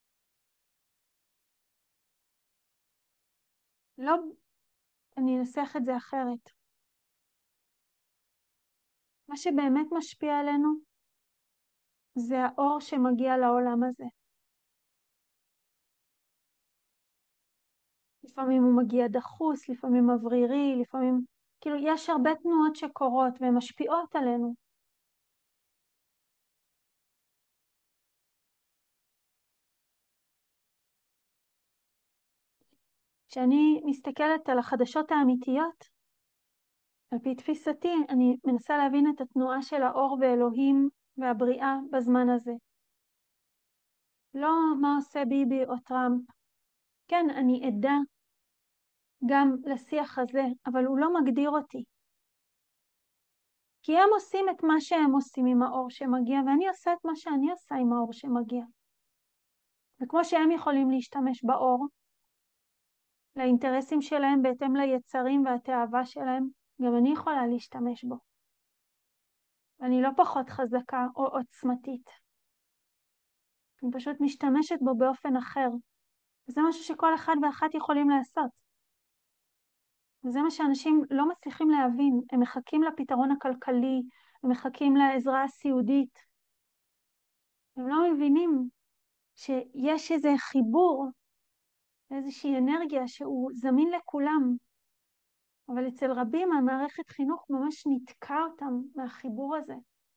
לא, אני אנסח את זה אחרת. מה שבאמת משפיע עלינו זה האור שמגיע לעולם הזה. לפעמים הוא מגיע דחוס, לפעמים מברירי, לפעמים... כאילו יש הרבה תנועות שקורות והן משפיעות עלינו. כשאני מסתכלת על החדשות האמיתיות, על פי תפיסתי, אני מנסה להבין את התנועה של האור ואלוהים והבריאה בזמן הזה. לא מה עושה ביבי או טראמפ. כן, אני עדה גם לשיח הזה, אבל הוא לא מגדיר אותי. כי הם עושים את מה שהם עושים עם האור שמגיע, ואני עושה את מה שאני עושה עם האור שמגיע. וכמו שהם יכולים להשתמש באור, לאינטרסים שלהם בהתאם ליצרים והתאווה שלהם, גם אני יכולה להשתמש בו. אני לא פחות חזקה או עוצמתית. אני פשוט משתמשת בו באופן אחר. וזה משהו שכל אחד ואחת יכולים לעשות. וזה מה שאנשים לא מצליחים להבין. הם מחכים לפתרון הכלכלי, הם מחכים לעזרה הסיעודית. הם לא מבינים שיש איזה חיבור, איזושהי אנרגיה שהוא זמין לכולם. אבל אצל רבים המערכת חינוך ממש נתקע אותם מהחיבור הזה.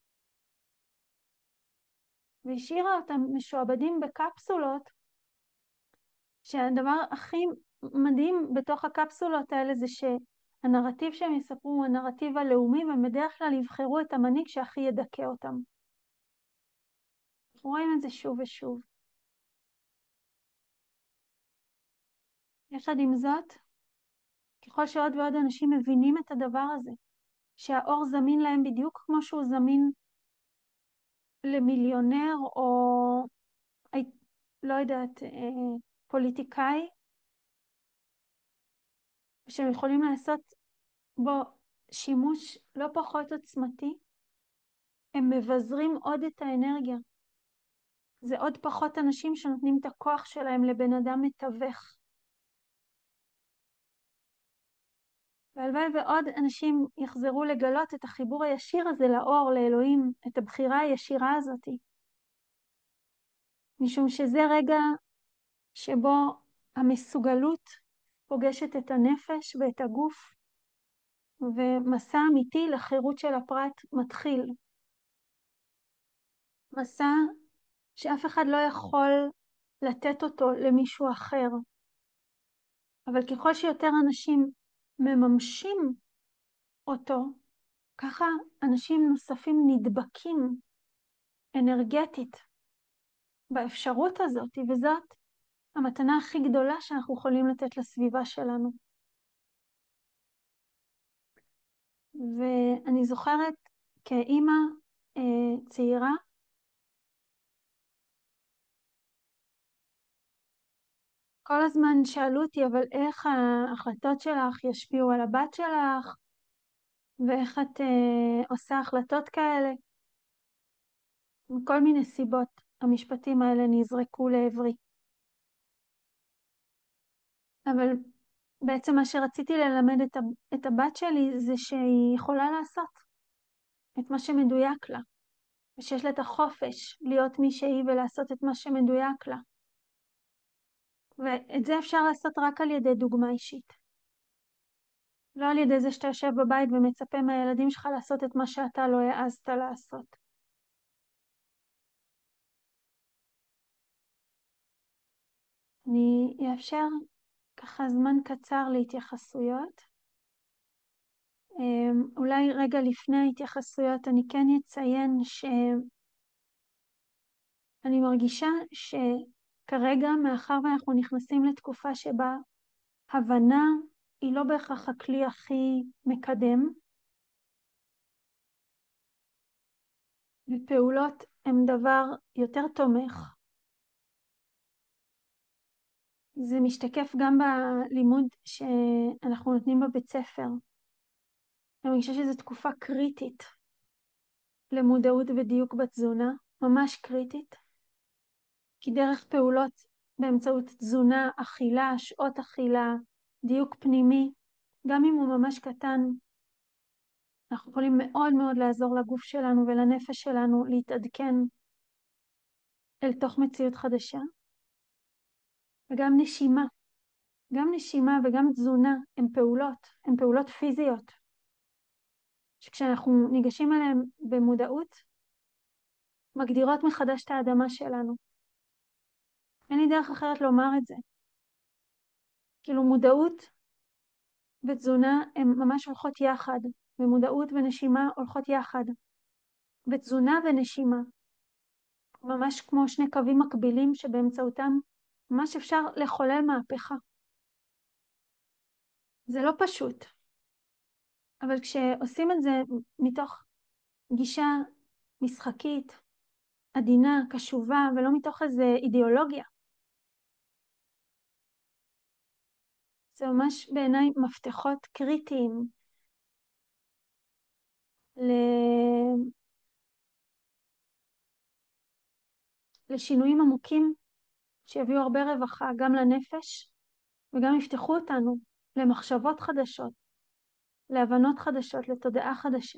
והשאירה אותם משועבדים בקפסולות, שהדבר הכי מדהים בתוך הקפסולות האלה זה שהנרטיב שהם יספרו הוא הנרטיב הלאומי, והם בדרך כלל יבחרו את המנהיג שהכי ידכא אותם. אנחנו רואים את זה שוב ושוב. יחד עם זאת, ככל שעוד ועוד אנשים מבינים את הדבר הזה, שהאור זמין להם בדיוק כמו שהוא זמין למיליונר או לא יודעת, פוליטיקאי, שהם יכולים לעשות בו שימוש לא פחות עוצמתי, הם מבזרים עוד את האנרגיה. זה עוד פחות אנשים שנותנים את הכוח שלהם לבן אדם מתווך. והלוואי ועוד אנשים יחזרו לגלות את החיבור הישיר הזה לאור, לאלוהים, את הבחירה הישירה הזאת. משום שזה רגע שבו המסוגלות פוגשת את הנפש ואת הגוף, ומסע אמיתי לחירות של הפרט מתחיל. מסע שאף אחד לא יכול לתת אותו למישהו אחר. אבל ככל שיותר אנשים מממשים אותו, ככה אנשים נוספים נדבקים אנרגטית באפשרות הזאת, וזאת המתנה הכי גדולה שאנחנו יכולים לתת לסביבה שלנו. ואני זוכרת כאימא צעירה, כל הזמן שאלו אותי, אבל איך ההחלטות שלך ישפיעו על הבת שלך, ואיך את עושה החלטות כאלה? מכל מיני סיבות המשפטים האלה נזרקו לעברי. אבל בעצם מה שרציתי ללמד את הבת שלי זה שהיא יכולה לעשות את מה שמדויק לה, ושיש לה את החופש להיות מי שהיא ולעשות את מה שמדויק לה. ואת זה אפשר לעשות רק על ידי דוגמה אישית. לא על ידי זה שאתה יושב בבית ומצפה מהילדים שלך לעשות את מה שאתה לא העזת לעשות. אני אאפשר ככה זמן קצר להתייחסויות. אולי רגע לפני ההתייחסויות אני כן אציין שאני מרגישה שכרגע, מאחר ואנחנו נכנסים לתקופה שבה הבנה היא לא בהכרח הכלי הכי מקדם, ופעולות הם דבר יותר תומך. זה משתקף גם בלימוד שאנחנו נותנים בבית ספר. אני חושבת שזו תקופה קריטית למודעות ודיוק בתזונה, ממש קריטית, כי דרך פעולות באמצעות תזונה, אכילה, שעות אכילה, דיוק פנימי, גם אם הוא ממש קטן, אנחנו יכולים מאוד מאוד לעזור לגוף שלנו ולנפש שלנו להתעדכן אל תוך מציאות חדשה. וגם נשימה, גם נשימה וגם תזונה הן פעולות פיזיות, שכשאנחנו ניגשים אליהן במודעות, מגדירות מחדש את האדמה שלנו. אין לי דרך אחרת לומר את זה. כאילו מודעות ותזונה הן ממש הולכות יחד, ומודעות ונשימה הולכות יחד. ותזונה ונשימה, ממש כמו שני קווים מקבילים שבאמצעותם ממש אפשר לחולל מהפכה. זה לא פשוט, אבל כשעושים את זה מתוך גישה משחקית, עדינה, קשובה, ולא מתוך איזה אידיאולוגיה, זה ממש בעיניי מפתחות קריטיים לשינויים עמוקים שיביאו הרבה רווחה גם לנפש, וגם יפתחו אותנו למחשבות חדשות, להבנות חדשות, לתודעה חדשה.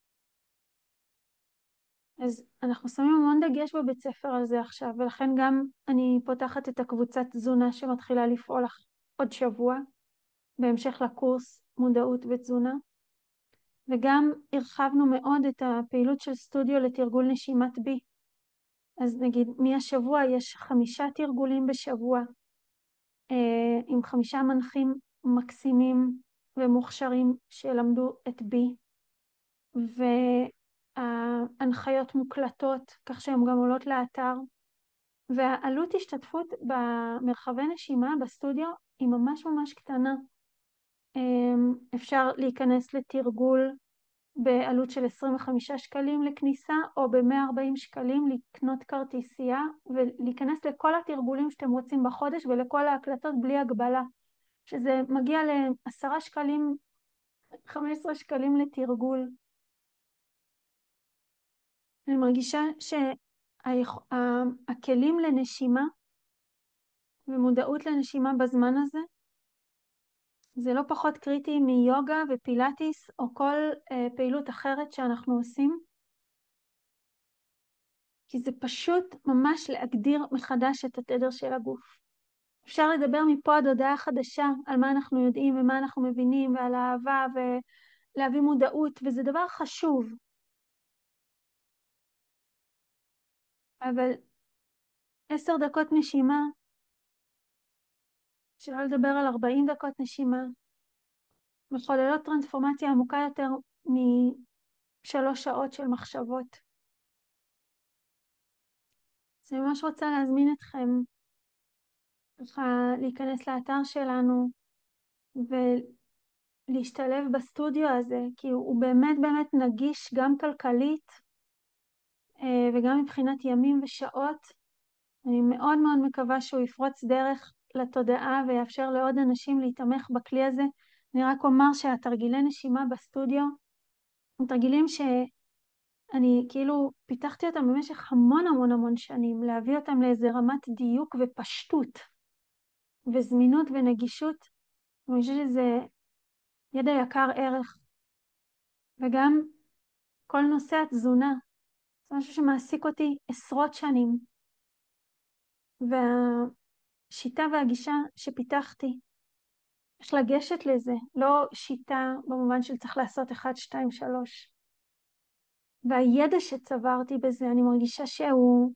אז אנחנו שמים המון דגש בבית ספר על זה עכשיו, ולכן גם אני פותחת את הקבוצת תזונה שמתחילה לפעול עוד שבוע, בהמשך לקורס מודעות ותזונה. וגם הרחבנו מאוד את הפעילות של סטודיו לתרגול נשימת בי. אז נגיד, מהשבוע יש 5 תרגולים בשבוע, עם 5 מנחים מקסימים ומוכשרים שלמדו את בי. ההנחיות מוקלטות, כך שהן גם עולות לאתר, והעלות השתתפות במרחבי נשימה בסטודיו היא ממש ממש קטנה. אפשר להיכנס לתרגול בעלות של 25 שקלים לכניסה, או ב-140 שקלים לקנות כרטיסייה, ולהיכנס לכל התרגולים שאתם רוצים בחודש, ולכל ההקלטות בלי הגבלה, שזה מגיע ל10 שקלים, 15 שקלים לתרגול. אני מרגישה שהכלים לנשימה ומודעות לנשימה בזמן הזה, זה לא פחות קריטי מיוגה ופילאטיס או כל פעילות אחרת שאנחנו עושים, כי זה פשוט ממש להגדיר מחדש את התדר של הגוף. אפשר לדבר מפה עד הודעה חדשה על מה אנחנו יודעים ומה אנחנו מבינים, ועל האהבה ולהביא מודעות, וזה דבר חשוב. אבל 10 דקות נשימה, שלא לדבר על 40 דקות נשימה, מחוללות טרנספורמציה עמוקה יותר מ3 שעות של מחשבות. אז אני ממש רוצה להזמין אתכם ככה להיכנס לאתר שלנו ולהשתלב בסטודיו הזה, כי הוא באמת באמת נגיש גם כלכלית וגם מבחינת ימים ושעות. אני מאוד מאוד מקווה שהוא יפרוץ דרך לתודעה ויאפשר לעוד אנשים להתמך בכלי הזה. אני רק אומר שהתרגילי נשימה בסטודיו הם תרגילים שאני כאילו פיתחתי אותם במשך המון המון המון שנים, להביא אותם לאיזה רמת דיוק ופשטות וזמינות ונגישות. אני חושבת שזה ידע יקר ערך. וגם כל נושא התזונה, זה משהו שמעסיק אותי עשרות שנים. והשיטה והגישה שפיתחתי, איך לגשת לזה, לא שיטה במובן של צריך לעשות 1, 2, 3. והידע שצברתי בזה, אני מרגישה שהוא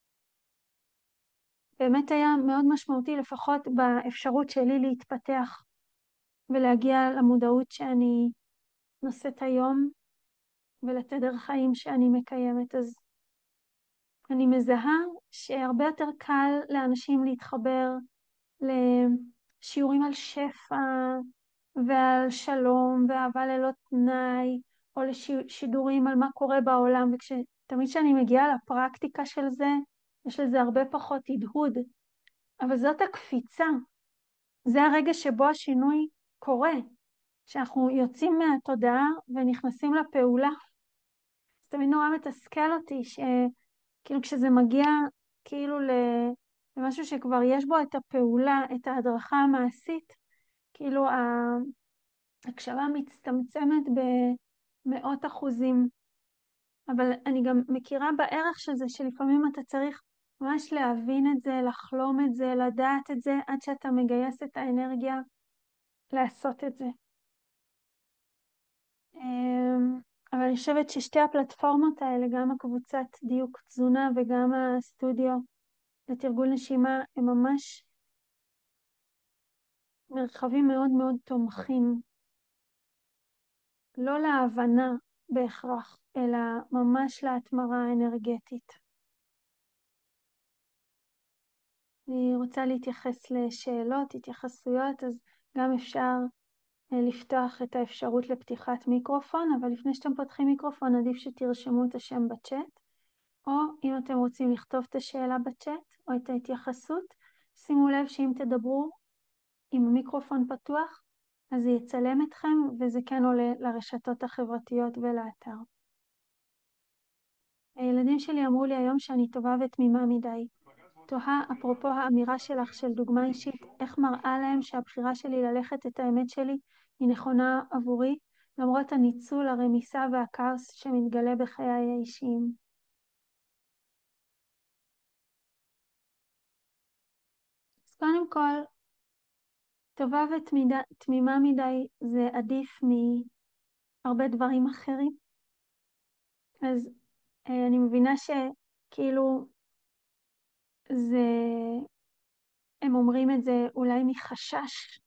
באמת היה מאוד משמעותי, לפחות באפשרות שלי להתפתח ולהגיע למודעות שאני נושאת היום ולתדר חיים שאני מקיימת. אז אני מזהה שהרבה יותר קל לאנשים להתחבר לשיעורים על שפע ועל שלום ואהבה ללא תנאי, או לשידורים על מה קורה בעולם, ותמיד כשאני מגיעה לפרקטיקה של זה, יש לזה הרבה פחות הדהוד, אבל זאת הקפיצה, זה הרגע שבו השינוי קורה, שאנחנו יוצאים מהתודעה ונכנסים לפעולה. זה תמיד נורא מתסכל אותי, כאילו כשזה מגיע כאילו למשהו שכבר יש בו את הפעולה, את ההדרכה המעשית, כאילו ההקשבה מצטמצמת במאות אחוזים. אבל אני גם מכירה בערך של זה, שלפעמים אתה צריך ממש להבין את זה, לחלום את זה, לדעת את זה, עד שאתה מגייס את האנרגיה לעשות את זה. אבל אני חושבת ששתי הפלטפורמות האלה, גם הקבוצת דיוק תזונה וגם הסטודיו לתרגול נשימה, הם ממש מרחבים מאוד מאוד תומכים. לא להבנה בהכרח, אלא ממש להתמרה האנרגטית. אני רוצה להתייחס לשאלות, התייחסויות, אז גם אפשר לפתוח את האפשרות לפתיחת מיקרופון, אבל לפני שאתם פותחים מיקרופון עדיף שתרשמו את השם בצ'אט, או אם אתם רוצים לכתוב את השאלה בצ'אט או את ההתייחסות, שימו לב שאם תדברו עם המיקרופון פתוח, אז זה יצלם אתכם וזה כן עולה לרשתות החברתיות ולאתר. הילדים שלי אמרו לי היום שאני טובה ותמימה מדי. תוהה אפרופו האמירה שלך של דוגמה אישית, איך מראה להם שהבחירה שלי ללכת את האמת שלי היא נכונה עבורי, למרות הניצול, הרמיסה והכעס שמתגלה בחיי האישיים. אז קודם כל, טובה ותמימה מדי זה עדיף מהרבה דברים אחרים. אז אני מבינה שכאילו זה, הם אומרים את זה אולי מחשש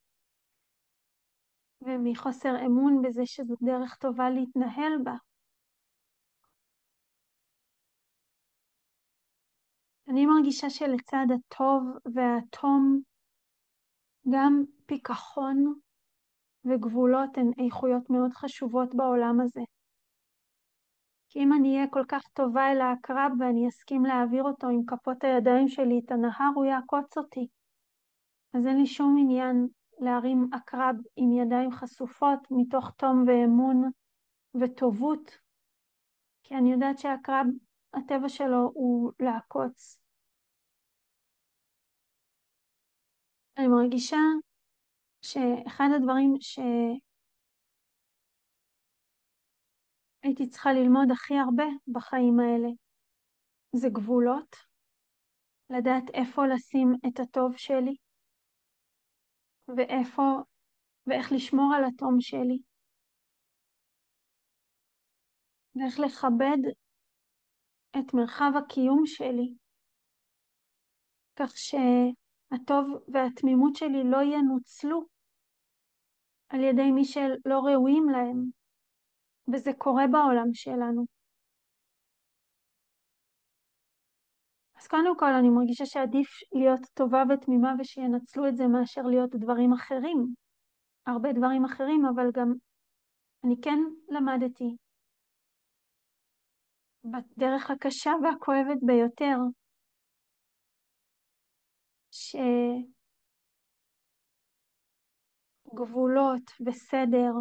ומחוסר אמון בזה שזו דרך טובה להתנהל בה. אני מרגישה שלצד הטוב והתום, גם פיכחון וגבולות הן איכויות מאוד חשובות בעולם הזה. כי אם אני אהיה כל כך טובה אל העקרב ואני אסכים להעביר אותו עם כפות הידיים שלי את הנהר, הוא יעקוץ אותי. אז אין לי שום עניין להרים עקרב עם ידיים חשופות מתוך תום ואמון וטובות, כי אני יודעת שהעקרב, הטבע שלו הוא לעקוץ. אני מרגישה שאחד הדברים שהייתי צריכה ללמוד הכי הרבה בחיים האלה זה גבולות, לדעת איפה לשים את הטוב שלי ואיך לשמור על התום שלי, ואיך לכבד את מרחב הקיום שלי, כך שהטוב והתמימות שלי לא ינוצלו על ידי מי שלא ראויים להם, וזה קורה בעולם שלנו. אז קודם כל אני מרגישה שעדיף להיות טובה ותמימה ושינצלו את זה מאשר להיות דברים אחרים, הרבה דברים אחרים, אבל גם אני כן למדתי בדרך הקשה והכואבת ביותר, שגבולות וסדר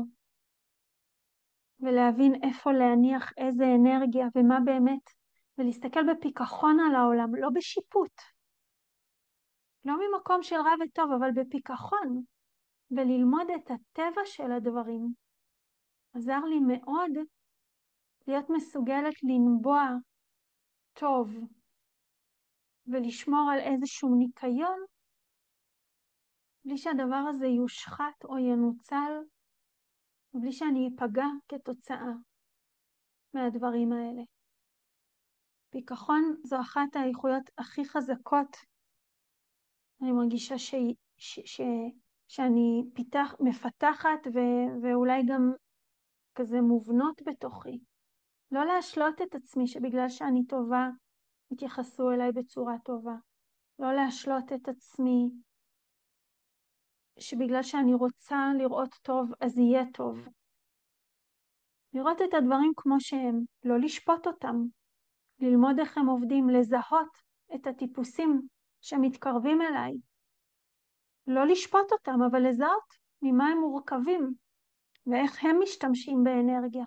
ולהבין איפה להניח איזה אנרגיה ומה באמת, ולהסתכל בפיכחון על העולם, לא בשיפוט, לא ממקום של רע וטוב, אבל בפיכחון, וללמוד את הטבע של הדברים. עזר לי מאוד להיות מסוגלת לנבוע טוב ולשמור על איזשהו ניקיון, בלי שהדבר הזה יושחת או ינוצל, ובלי שאני אפגע כתוצאה מהדברים האלה. פיכחון זו אחת האיכויות הכי חזקות. אני מרגישה שאני מפתחת ואולי גם כזה מובנות בתוכי. לא להשלות את עצמי שבגלל שאני טובה, התייחסו אליי בצורה טובה. לא להשלות את עצמי שבגלל שאני רוצה לראות טוב, אז יהיה טוב. לראות את הדברים כמו שהם, לא לשפוט אותם. ללמוד איך הם עובדים, לזהות את הטיפוסים שמתקרבים אליי. לא לשפוט אותם, אבל לזהות ממה הם מורכבים, ואיך הם משתמשים באנרגיה.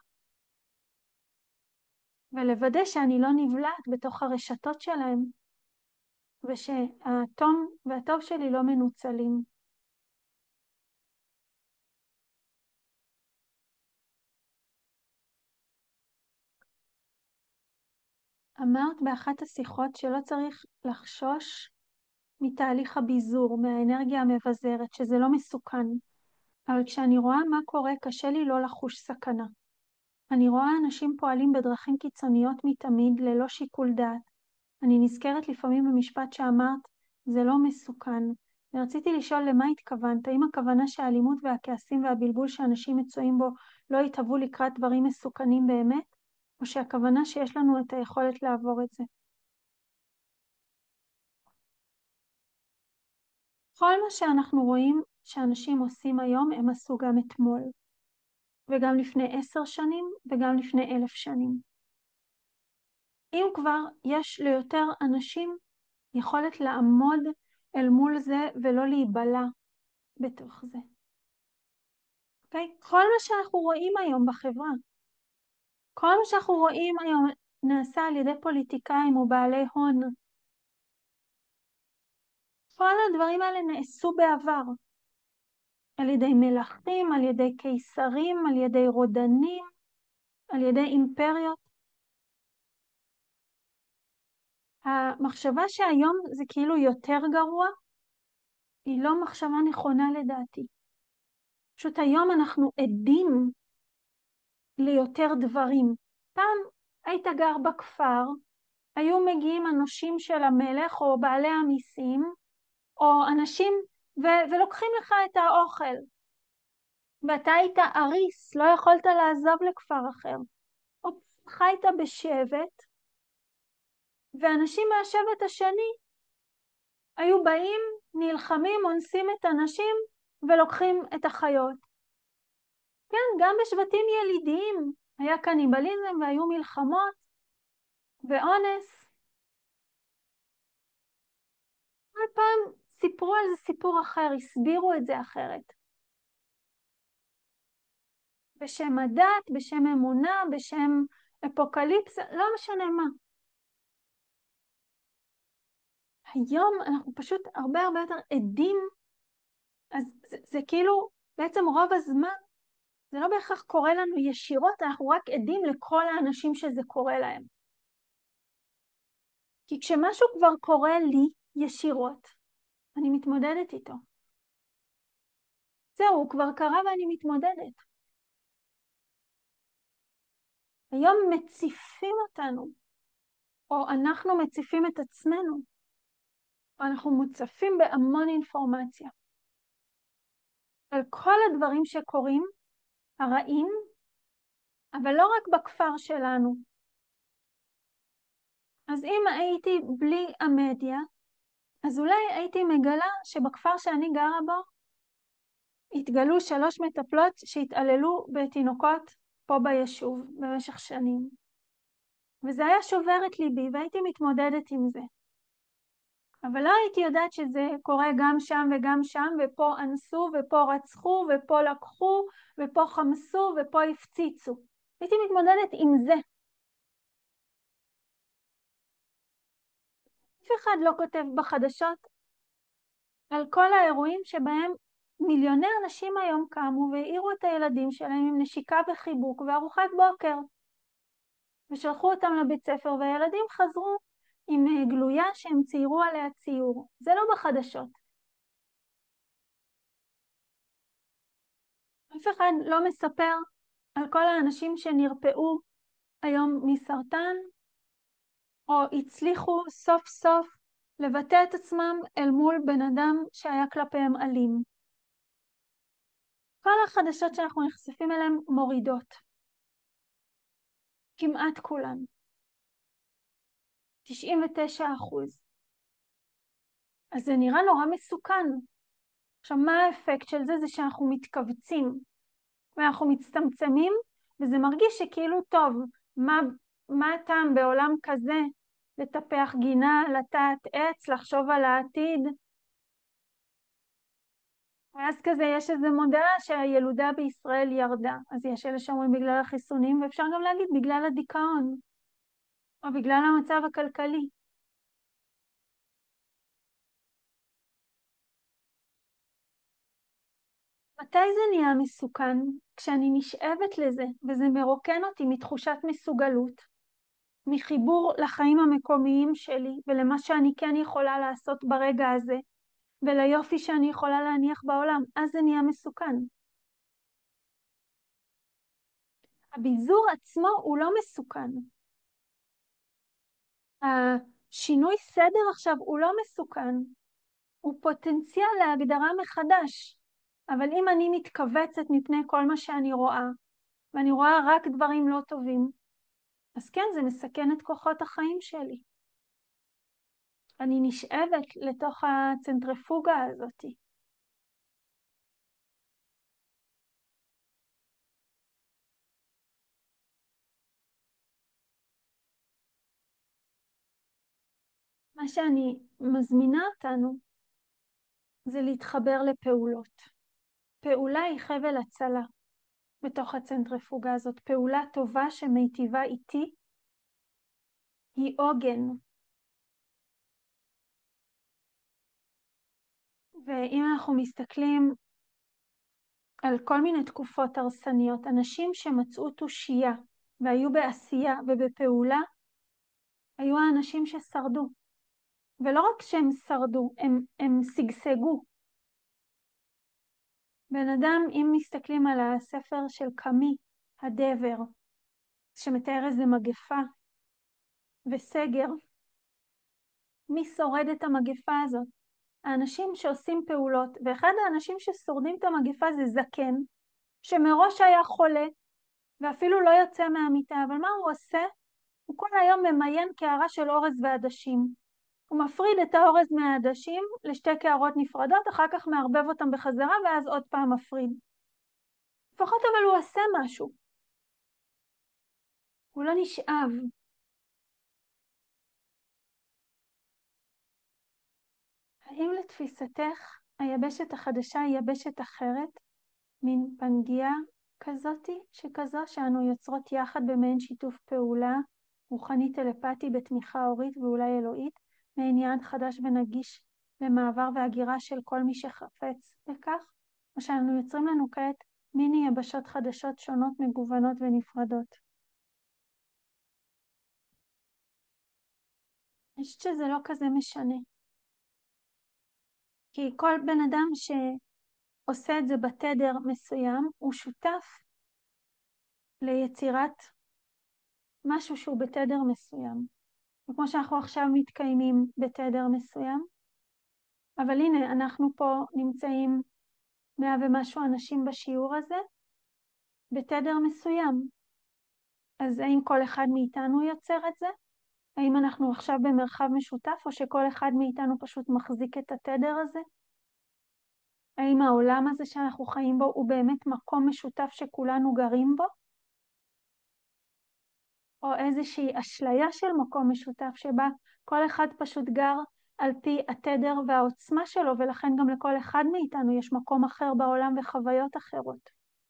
ולוודא שאני לא נבלעת בתוך הרשתות שלהם, ושהתום והטוב שלי לא מנוצלים. אמרת באחת השיחות שלא צריך לחשוש מתהליך הביזור, מהאנרגיה המבזרת, שזה לא מסוכן. אבל כשאני רואה מה קורה, קשה לי לא לחוש סכנה. אני רואה אנשים פועלים בדרכים קיצוניות מתמיד, ללא שיקול דעת. אני נזכרת לפעמים במשפט שאמרת, זה לא מסוכן. ורציתי לשאול למה התכוונת, האם הכוונה שהאלימות והכעסים והבלבול שאנשים מצויים בו לא יתהוו לקראת דברים מסוכנים באמת, או שהכוונה שיש לנו את היכולת לעבור את זה? כל מה שאנחנו רואים שאנשים עושים היום, הם עשו גם אתמול, וגם לפני 10 שנים, וגם לפני 1000 שנים. אם כבר יש ליותר אנשים יכולת לעמוד אל מול זה ולא להיבלע בתוך זה. אוקיי? כל מה שאנחנו רואים היום בחברה, כל מה שאנחנו רואים היום נעשה על ידי פוליטיקאים או בעלי הון. כל הדברים האלה נעשו בעבר, על ידי מלכים, על ידי קיסרים, על ידי רודנים, על ידי אימפריות. המחשבה שהיום זה כאילו יותר גרוע, היא לא מחשבה נכונה לדעתי. פשוט היום אנחנו עדים ליותר דברים. פעם היית גר בכפר, היו מגיעים אנשים של המלך או בעלי המיסים, או אנשים ולוקחים לך את האוכל. ואתה היית אריס, לא יכולת לעזוב לכפר אחר. או חיית בשבט, ואנשים מהשבט השני היו באים, נלחמים, אונסים את הנשים ולוקחים את החיות. כן, גם בשבטים ילידיים היה קניבליזם והיו מלחמות ואונס. כל פעם סיפרו על זה סיפור אחר, הסבירו את זה אחרת. בשם הדת, בשם אמונה, בשם אפוקליפסה, לא משנה מה. היום אנחנו פשוט הרבה יותר עדים, אז זה כאילו בעצם רוב הזמן, זה לא בהכרח קורה לנו ישירות, אנחנו רק עדים לכל האנשים שזה קורה להם. כי כשמשהו כבר קורה לי ישירות, אני מתמודדת איתו. זהו, הוא כבר קרה ואני מתמודדת. היום מציפים אותנו, או אנחנו מציפים את עצמנו, או אנחנו מוצפים בהמון אינפורמציה. על כל הדברים שקורים, הרעים, אבל לא רק בכפר שלנו. אז אם הייתי בלי המדיה, אז אולי הייתי מגלה שבכפר שאני גרה בו, התגלו 3 מטפלות שהתעללו בתינוקות פה ביישוב במשך שנים. וזה היה שובר את ליבי והייתי מתמודדת עם זה. אבל לא הייתי יודעת שזה קורה גם שם וגם שם, ופה אנסו ופה רצחו ופה לקחו ופה חמסו ופה הפציצו. הייתי מתמודדת עם זה. אף אחד לא כותב בחדשות על כל האירועים שבהם מיליוני אנשים היום קמו והעירו את הילדים שלהם עם נשיקה וחיבוק וארוחת בוקר. ושלחו אותם לבית ספר והילדים חזרו עם גלויה שהם ציירו עליה ציור. זה לא בחדשות. אף אחד לא מספר על כל האנשים שנרפאו היום מסרטן, או הצליחו סוף סוף לבטא את עצמם אל מול בן אדם שהיה כלפיהם אלים. כל החדשות שאנחנו נחשפים אליהן מורידות. כמעט כולן. 99%. אז זה נראה נורא מסוכן. עכשיו, מה האפקט של זה? זה שאנחנו מתכווצים, ואנחנו מצטמצמים, וזה מרגיש שכאילו טוב, מה הטעם בעולם כזה? לטפח גינה, לטעת עץ, לחשוב על העתיד. ואז כזה יש איזו מודעה שהילודה בישראל ירדה. אז יש אלה שאומרים בגלל החיסונים, ואפשר גם להגיד בגלל הדיכאון, או בגלל המצב הכלכלי. מתי זה נהיה מסוכן? כשאני נשאבת לזה, וזה מרוקן אותי מתחושת מסוגלות, מחיבור לחיים המקומיים שלי, ולמה שאני כן יכולה לעשות ברגע הזה, וליופי שאני יכולה להניח בעולם, אז זה נהיה מסוכן. הביזור עצמו הוא לא מסוכן. השינוי סדר עכשיו הוא לא מסוכן, הוא פוטנציאל להגדרה מחדש. אבל אם אני מתכווצת מפני כל מה שאני רואה, ואני רואה רק דברים לא טובים, אז כן, זה מסכן את כוחות החיים שלי. אני נשאבת לתוך הצנטריפוגה הזאת. מה שאני מזמינה אותנו זה להתחבר לפעולות. פעולה היא חבל הצלה בתוך הצנטריפוגה הזאת. פעולה טובה שמיטיבה איתי היא עוגן. ואם אנחנו מסתכלים על כל מיני תקופות הרסניות, אנשים שמצאו תושייה והיו בעשייה ובפעולה, היו האנשים ששרדו. ולא רק שהם שרדו, הם שגשגו. בן אדם, אם מסתכלים על הספר של קאמי, הדבר, שמתאר איזה מגפה וסגר, מי שורד את המגפה הזאת? האנשים שעושים פעולות, ואחד האנשים ששורדים את המגפה זה זקן, שמראש היה חולה, ואפילו לא יוצא מהמיטה, אבל מה הוא עושה? הוא כל היום ממיין קערה של אורז ועדשים. הוא מפריד את האורז מהעדשים לשתי קערות נפרדות, אחר כך מערבב אותם בחזרה ואז עוד פעם מפריד. לפחות אבל הוא עושה משהו. הוא לא נשאב. האם לתפיסתך היבשת החדשה היא יבשת אחרת, מין פנגיה כזאתי שכזו שאנו יוצרות יחד במעין שיתוף פעולה רוחני טלפתי בתמיכה הורית ואולי אלוהית, מעין יעד חדש ונגיש למעבר והגירה של כל מי שחפץ בכך, או שאנו יוצרים לנו כעת מיני יבשות חדשות שונות מגוונות ונפרדות? אני חושבת שזה לא כזה משנה, כי כל בן אדם שעושה את זה בתדר מסוים הוא שותף ליצירת משהו שהוא בתדר מסוים. וכמו שאנחנו עכשיו מתקיימים בתדר מסוים, אבל הנה אנחנו פה נמצאים 100 ומשהו אנשים בשיעור הזה בתדר מסוים. אז האם כל אחד מאיתנו יוצר את זה? האם אנחנו עכשיו במרחב משותף או שכל אחד מאיתנו פשוט מחזיק את התדר הזה? האם העולם הזה שאנחנו חיים בו הוא באמת מקום משותף שכולנו גרים בו? או איזושהי אשליה של מקום משותף שבה כל אחד פשוט גר על פי התדר והעוצמה שלו, ולכן גם לכל אחד מאיתנו יש מקום אחר בעולם וחוויות אחרות.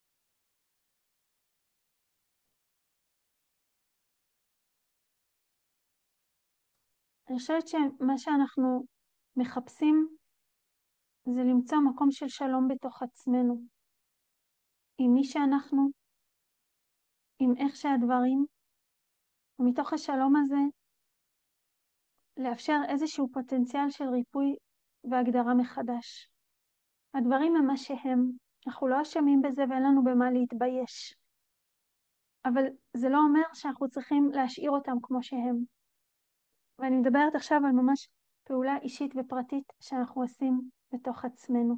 אני חושבת שמה שאנחנו מחפשים זה למצוא מקום של שלום בתוך עצמנו, עם מי שאנחנו, עם איך שהדברים, ומתוך השלום הזה לאפשר איזשהו פוטנציאל של ריפוי והגדרה מחדש. הדברים הם מה שהם, אנחנו לא אשמים בזה ואין לנו במה להתבייש. אבל זה לא אומר שאנחנו צריכים להשאיר אותם כמו שהם. ואני מדברת עכשיו על ממש פעולה אישית ופרטית שאנחנו עושים בתוך עצמנו.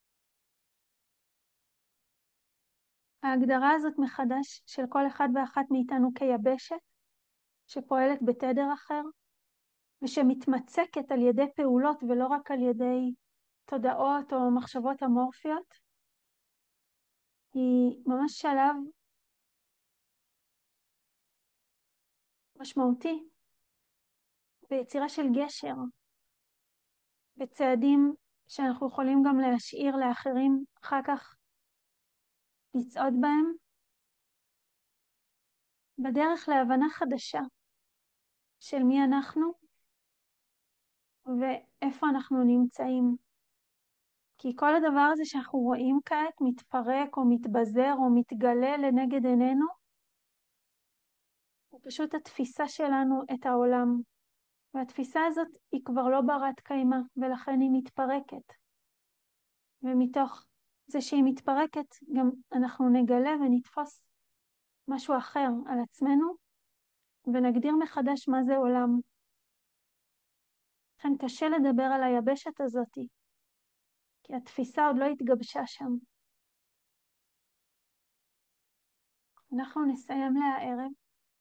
ההגדרה הזאת מחדש של כל אחד ואחת מאיתנו כיבשת, שפועלת בתדר אחר, ושמתמצקת על ידי פעולות ולא רק על ידי תודעות או מחשבות אמורפיות, היא ממש שלב משמעותי ביצירה של גשר, בצעדים שאנחנו יכולים גם להשאיר לאחרים אחר כך לצעוד בהם, בדרך להבנה חדשה של מי אנחנו ואיפה אנחנו נמצאים. כי כל הדבר הזה שאנחנו רואים כעת מתפרק או מתבזר או מתגלה לנגד עינינו, הוא פשוט התפיסה שלנו את העולם. והתפיסה הזאת היא כבר לא ברת קיימא, ולכן היא מתפרקת. ומתוך זה שהיא מתפרקת, גם אנחנו נגלה ונתפוס משהו אחר על עצמנו, ונגדיר מחדש מה זה עולם. לכן קשה לדבר על היבשת הזאת, כי התפיסה עוד לא התגבשה שם. אנחנו נסיים להערב.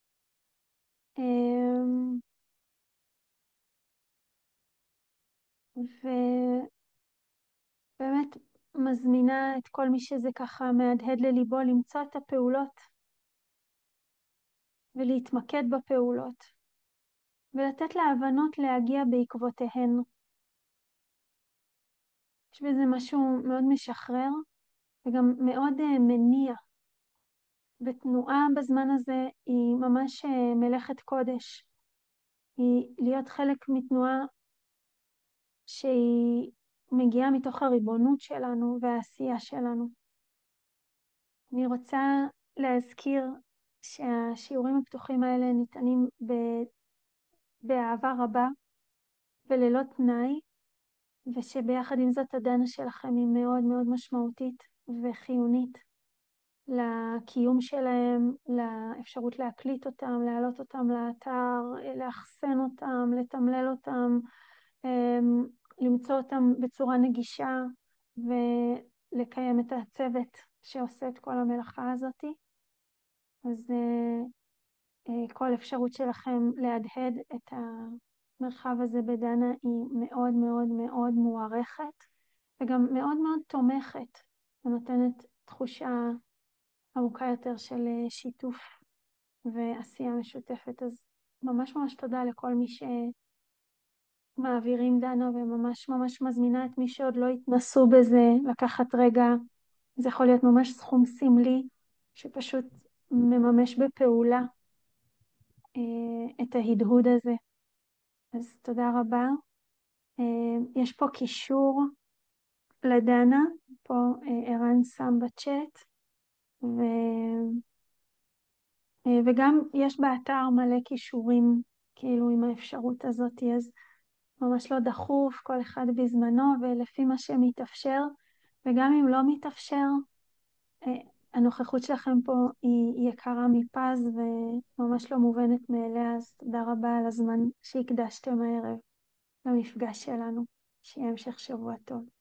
ובאמת מזמינה את כל מי שזה ככה מהדהד לליבו למצוא את הפעולות ולהתמקד בפעולות ולתת להבנות להגיע בעקבותיהן. יש בזה משהו מאוד משחרר וגם מאוד מניע. ותנועה בזמן הזה היא ממש מלאכת קודש. היא להיות חלק מתנועה שהיא מגיעה מתוך הריבונות שלנו והעשייה שלנו. אני רוצה להזכיר שהשיעורים הפתוחים האלה ניתנים באהבה רבה וללא תנאי, ושביחד עם זאת הדנה שלכם היא מאוד מאוד משמעותית וחיונית לקיום שלהם, לאפשרות להקליט אותם, להעלות אותם לאתר, לאחסן אותם, לתמלל אותם, למצוא אותם בצורה נגישה ולקיים את הצוות שעושה את כל המלאכה הזאת. אז כל אפשרות שלכם להדהד את המרחב הזה בדנה היא מאוד מאוד מאוד מוערכת, וגם מאוד מאוד תומכת, ונותנת תחושה עמוקה יותר של שיתוף ועשייה משותפת. אז ממש ממש תודה לכל מי שמעבירים דנה, וממש ממש מזמינה את מי שעוד לא התנסו בזה לקחת רגע. זה יכול להיות ממש סכום סמלי שפשוט מממש בפעולה את ההדהוד הזה. אז תודה רבה. יש פה קישור לדנה, פה ערן שם בצ'אט, וגם יש באתר מלא קישורים כאילו עם האפשרות הזאת, אז ממש לא דחוף, כל אחד בזמנו ולפי מה שמתאפשר, וגם אם לא מתאפשר, הנוכחות שלכם פה היא יקרה מפז וממש לא מובנת מאליה, אז תודה רבה על הזמן שהקדשתם הערב למפגש שלנו. שיהיה המשך שבוע טוב.